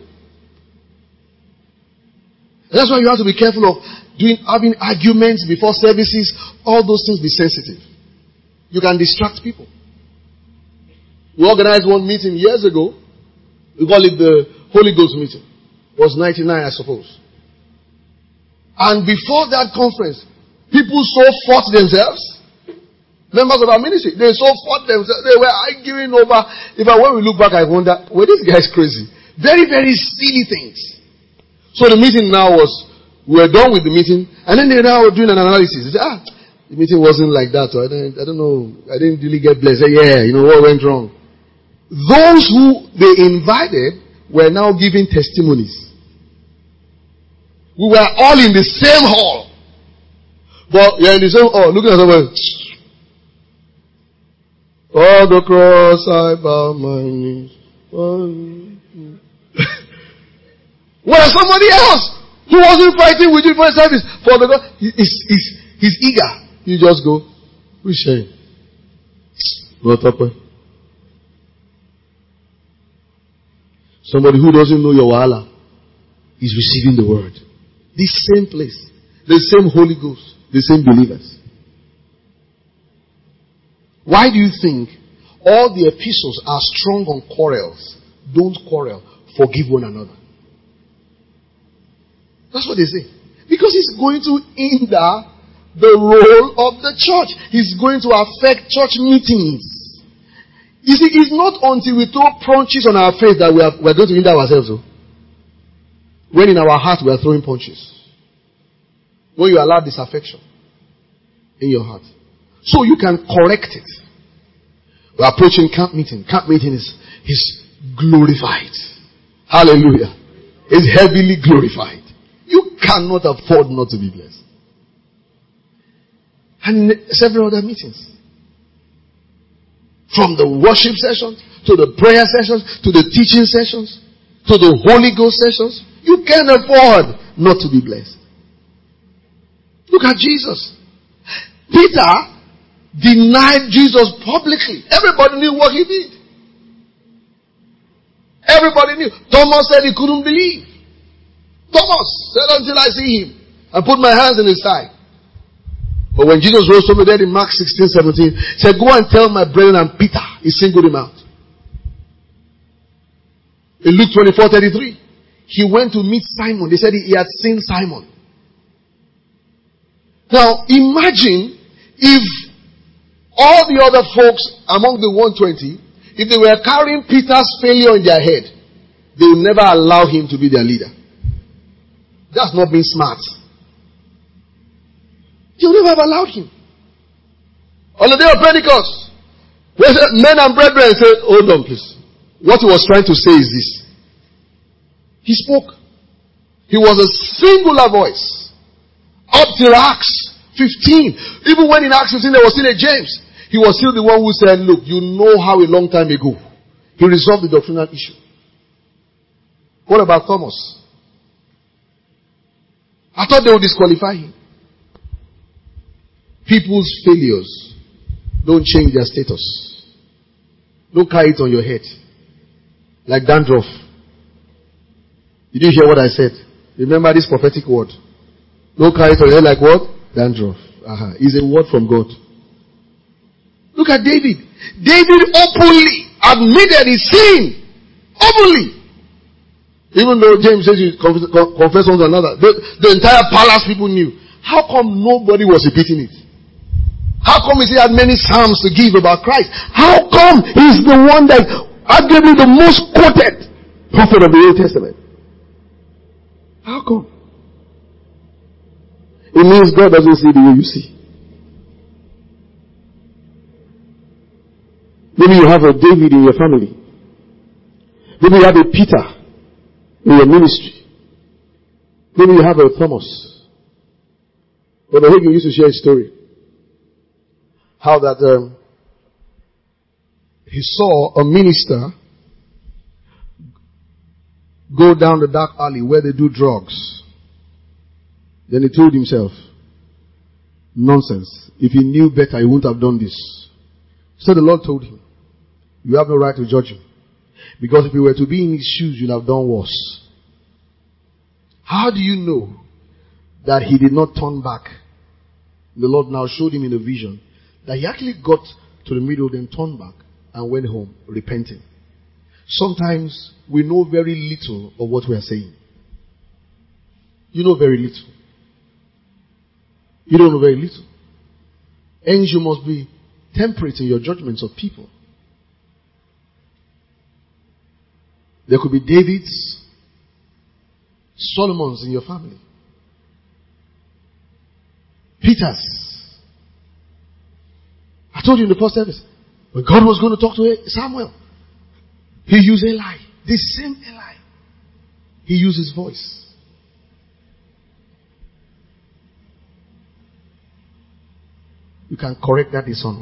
That's why you have to be careful of having arguments before services. All those things, be sensitive. You can distract people. We organized one meeting years ago. We call it the Holy Ghost meeting. It was 99, I suppose. And before that conference, people so fought themselves. Members of our ministry, they so fought themselves. They were arguing over. When we look back, I wonder, were these guys crazy? Very, very silly things. So the meeting now was, we were done with the meeting, and then they now were doing an analysis. They said, the meeting wasn't like that. So I don't know. I didn't really get blessed. What went wrong? Those who they invited were now giving testimonies. We were all in the same hall. But you're in the same hall, looking at someone. On the cross I bow my knees. Whereas somebody else who wasn't fighting with you for service, for the God, he's eager. You just go, who's sharing? Not up. Somebody who doesn't know your wahala is receiving the word. The same place, the same Holy Ghost, the same believers. Why do you think all the epistles are strong on quarrels? Don't quarrel. Forgive one another. That's what they say. Because it's going to hinder the role of the church. It's going to affect church meetings. You see, it's not until we throw punches on our face that we're going to hinder ourselves. When in our heart we are throwing punches. When you allow disaffection in your heart. So you can correct it. We're approaching camp meeting. Camp meeting is glorified. Hallelujah. It's heavily glorified. You cannot afford not to be blessed. And several other meetings. From the worship sessions, to the prayer sessions, to the teaching sessions, to the Holy Ghost sessions. You can't afford not to be blessed. Look at Jesus. Peter denied Jesus publicly. Everybody knew what he did. Everybody knew. Thomas said he couldn't believe. Thomas said, until I see him, I put my hands in his side. But when Jesus rose from the dead in Mark 16:17, said, go and tell my brethren and Peter. He singled him out. In Luke 24:33, he went to meet Simon. They said he had seen Simon. Now, imagine if all the other folks among the 120, if they were carrying Peter's failure in their head, they would never allow him to be their leader. That's not being smart. They would never have allowed him. On the day of Pentecost, men and brethren said, hold on please. What he was trying to say is this. He spoke. He was a singular voice. Up till Acts 15. Even when in Acts 15 there was still a James. He was still the one who said, look, you know how a long time ago he resolved the doctrinal issue. What about Thomas? I thought they would disqualify him. People's failures don't change their status. Don't carry it on your head. Like dandruff. Did you hear what I said? Remember this prophetic word. Don't carry it on your head like what? Dandruff. It's a word from God. Look at David. David openly admitted his sin. Openly. Even though James says you confess one to another, the entire palace people knew. How come nobody was repeating it? How come he had many psalms to give about Christ? How come he's the one that arguably the most quoted prophet of the Old Testament? How come? It means God doesn't see the way you see. Maybe you have a David in your family. Maybe you have a Peter in your ministry. Maybe you have a Thomas. Brother Hagin used to share a story. How that he saw a minister go down the dark alley where they do drugs. Then he told himself, nonsense. If he knew better, he wouldn't have done this. So the Lord told him, you have no right to judge him. Because if you were to be in his shoes, you'd have done worse. How do you know that he did not turn back? The Lord now showed him in a vision that he actually got to the middle, then turned back and went home repenting. Sometimes we know very little of what we are saying. You know very little. You don't know very little. And you must be temperate in your judgments of people. There could be Davids, Solomons in your family, Peters. I told you in the first service, when God was going to talk to Samuel, he used Eli. The same Eli. He used his voice. You can correct that dishonor.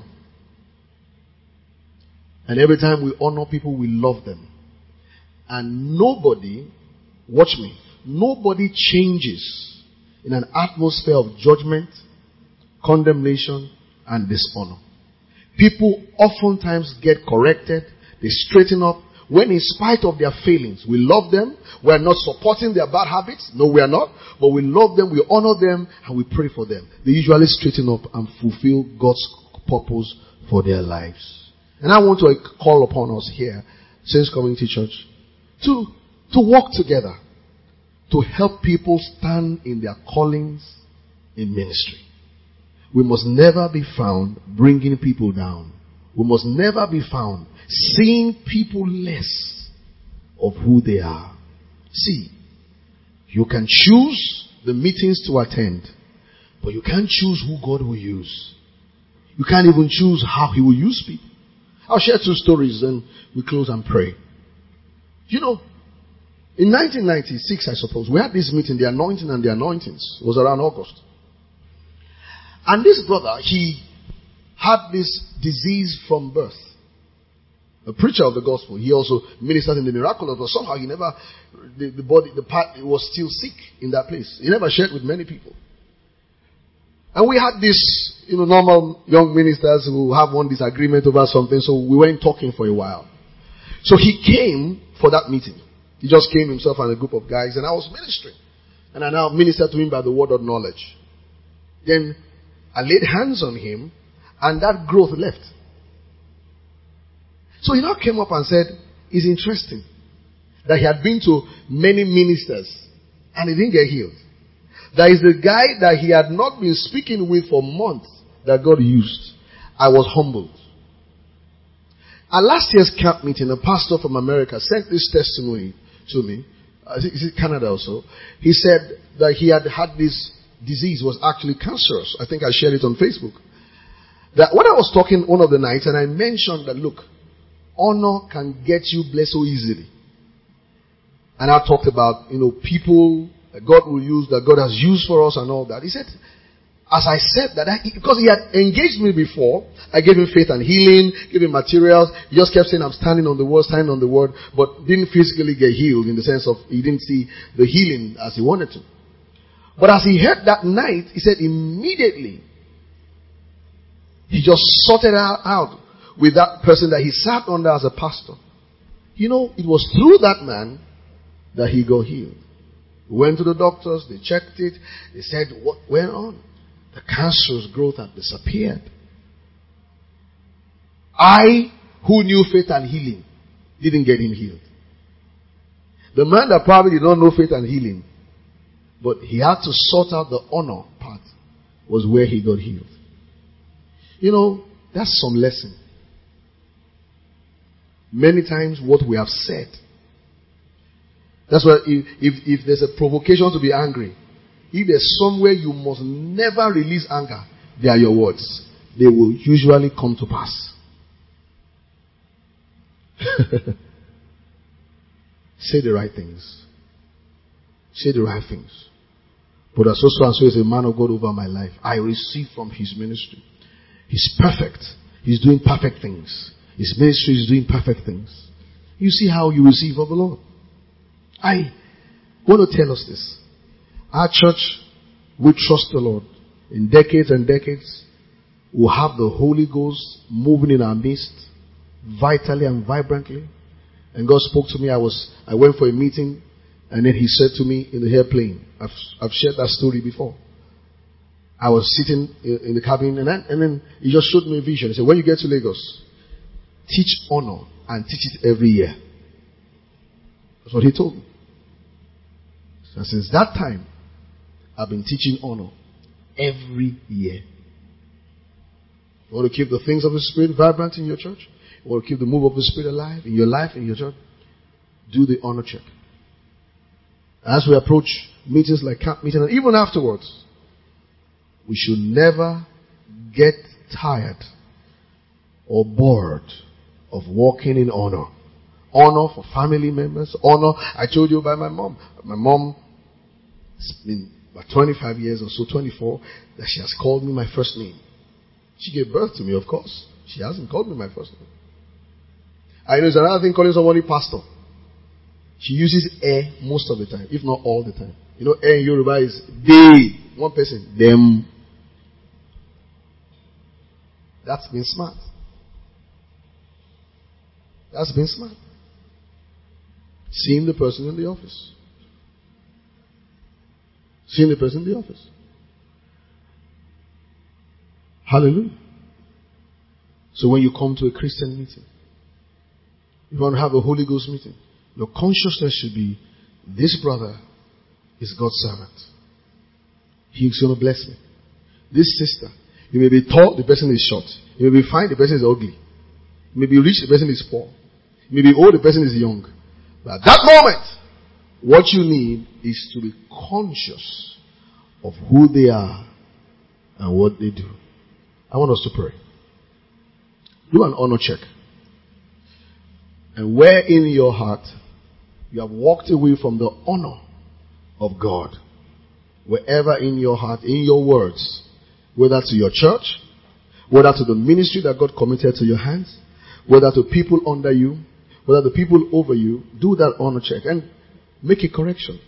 And every time we honor people, we love them. And nobody, watch me, nobody changes in an atmosphere of judgment, condemnation, and dishonor. People oftentimes get corrected, they straighten up, when in spite of their failings, we love them. We are not supporting their bad habits. No, we are not. But we love them, we honor them, and we pray for them. They usually straighten up and fulfill God's purpose for their lives. And I want to call upon us here, Saints Community Church, to work together to help people stand in their callings in ministry. We must never be found bringing people down. We must never be found seeing people less of who they are. See, you can choose the meetings to attend, but you can't choose who God will use. You can't even choose how He will use people. I'll share two stories and we close and pray. You know, in 1996, I suppose, we had this meeting, the anointing and the anointings. It was around August. And this brother, he had this disease from birth. A preacher of the gospel. He also ministered in the miraculous, but somehow he never, the part was still sick in that place. He never shared with many people. And we had this, normal young ministers who have one disagreement over something, so we weren't talking for a while. So he came for that meeting. He just came himself and a group of guys, and I was ministering. And I now ministered to him by the word of knowledge. Then I laid hands on him, and that growth left. So he now came up and said, it's interesting that he had been to many ministers and he didn't get healed. There is a guy that he had not been speaking with for months that God used. I was humbled. At last year's camp meeting, a pastor from America sent this testimony to me. I think it's Canada also. He said that he had this disease, was actually cancerous. I think I shared it on Facebook. That when I was talking one of the nights and I mentioned that, look, honor can get you blessed so easily. And I talked about, people that God will use, that God has used for us and all that. He said, as I said that, because he had engaged me before, I gave him faith and healing, gave him materials. He just kept saying, I'm standing on the word, but didn't physically get healed in the sense of he didn't see the healing as he wanted to. But as he heard that night, he said immediately, he just sorted out with that person that he sat under as a pastor. It was through that man that he got healed. He went to the doctors, they checked it, they said, what went on? The cancerous growth had disappeared. I, who knew faith and healing, didn't get him healed. The man that probably did not know faith and healing, but he had to sort out the honor part, was where he got healed. You know, that's some lesson. Many times what we have said. That's why if there's a provocation to be angry, if there's somewhere you must never release anger, they are your words. They will usually come to pass. Say the right things. Say the right things. But so and so is a man of God over my life. I receive from his ministry. He's perfect. He's doing perfect things. His ministry is doing perfect things. You see how you receive of the Lord. I want to tell us this. Our church, we trust the Lord. In decades and decades, we'll have the Holy Ghost moving in our midst, vitally and vibrantly. And God spoke to me. I went for a meeting, and then he said to me in the airplane, I've shared that story before. I was sitting in the cabin, and then he just showed me a vision. He said, when you get to Lagos, teach honor and teach it every year. That's what he told me. So since that time, I've been teaching honor every year. You want to keep the things of the Spirit vibrant in your church? You want to keep the move of the Spirit alive in your life, in your church? Do the honor check. As we approach meetings like camp meeting, and even afterwards, we should never get tired or bored of walking in honor. Honor for family members. Honor, I told you about my mom. My mom, it's been about 25 years or so, 24, that she has called me my first name. She gave birth to me, of course. She hasn't called me my first name. I know there's another thing calling somebody pastor. She uses most of the time, if not all the time. You know, in Yoruba is they. One person, them. That's been smart. That's been smart. Seeing the person in the office. Seeing the person in the office. Hallelujah. So when you come to a Christian meeting, you want to have a Holy Ghost meeting, your consciousness should be, this brother is God's servant. He's going to bless me. This sister, you may be tall, the person is short. You may be fine, the person is ugly. You may be rich, the person is poor. You may be old, the person is young. But at that moment, what you need is to be conscious of who they are and what they do. I want us to pray. Do an honor check. And where in your heart you have walked away from the honor of God, wherever in your heart, in your words, whether to your church, whether to the ministry that God committed to your hands, whether to people under you, whether the people over you, do that honor check and make a correction.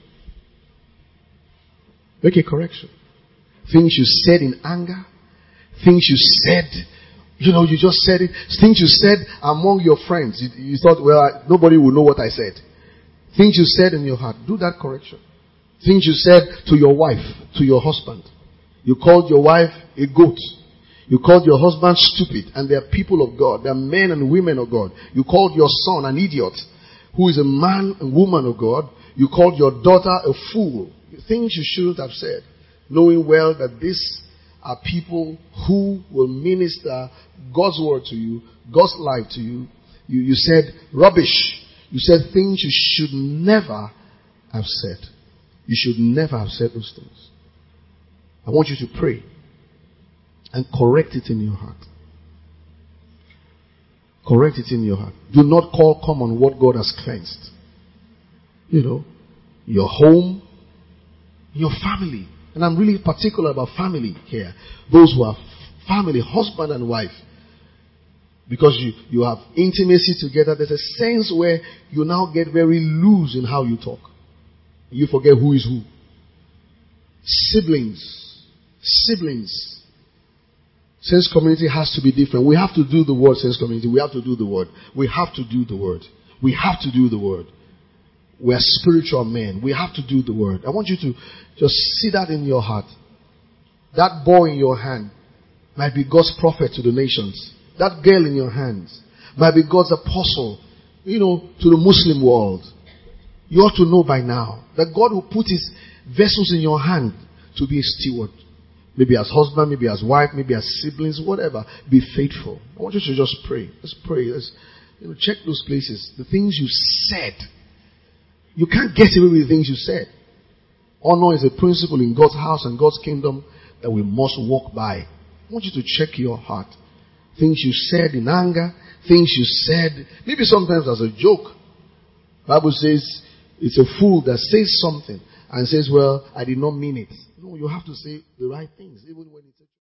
Make a correction. Things you said in anger, things you said, you just said it. Things you said among your friends. You thought, well, nobody will know what I said. Things you said in your heart. Do that correction. Things you said to your wife, to your husband. You called your wife a goat. You called your husband stupid. And they are people of God. They are men and women of God. You called your son an idiot, who is a man and woman of God. You called your daughter a fool. Things you shouldn't have said. Knowing well that these are people who will minister God's word to you, God's life to you. You said rubbish. You said things you should never have said. You should never have said those things. I want you to pray and correct it in your heart. Correct it in your heart. Do not call common what God has cleansed. Your home, your family. And I'm really particular about family here. Those who are family, husband and wife. Because you have intimacy together, there's a sense where you now get very loose in how you talk. You forget who is who. Siblings. Sense community has to be different. We have to do the word, sense community. We have to do the word. We have to do the word. We have to do the word. We are spiritual men. We have to do the word. I want you to just see that in your heart. That boy in your hand might be God's prophet to the nations. That girl in your hands might be God's apostle, to the Muslim world. You ought to know by now that God will put His vessels in your hand to be a steward. Maybe as husband, maybe as wife, maybe as siblings, whatever. Be faithful. I want you to just pray. Let's pray. Let's check those places. The things you said. You can't get away with the things you said. Honor is a principle in God's house and God's kingdom that we must walk by. I want you to check your heart. Things you said in anger, things you said, maybe sometimes as a joke. The Bible says it's a fool that says something and says, well, I did not mean it. No, you have to say the right things, even when it's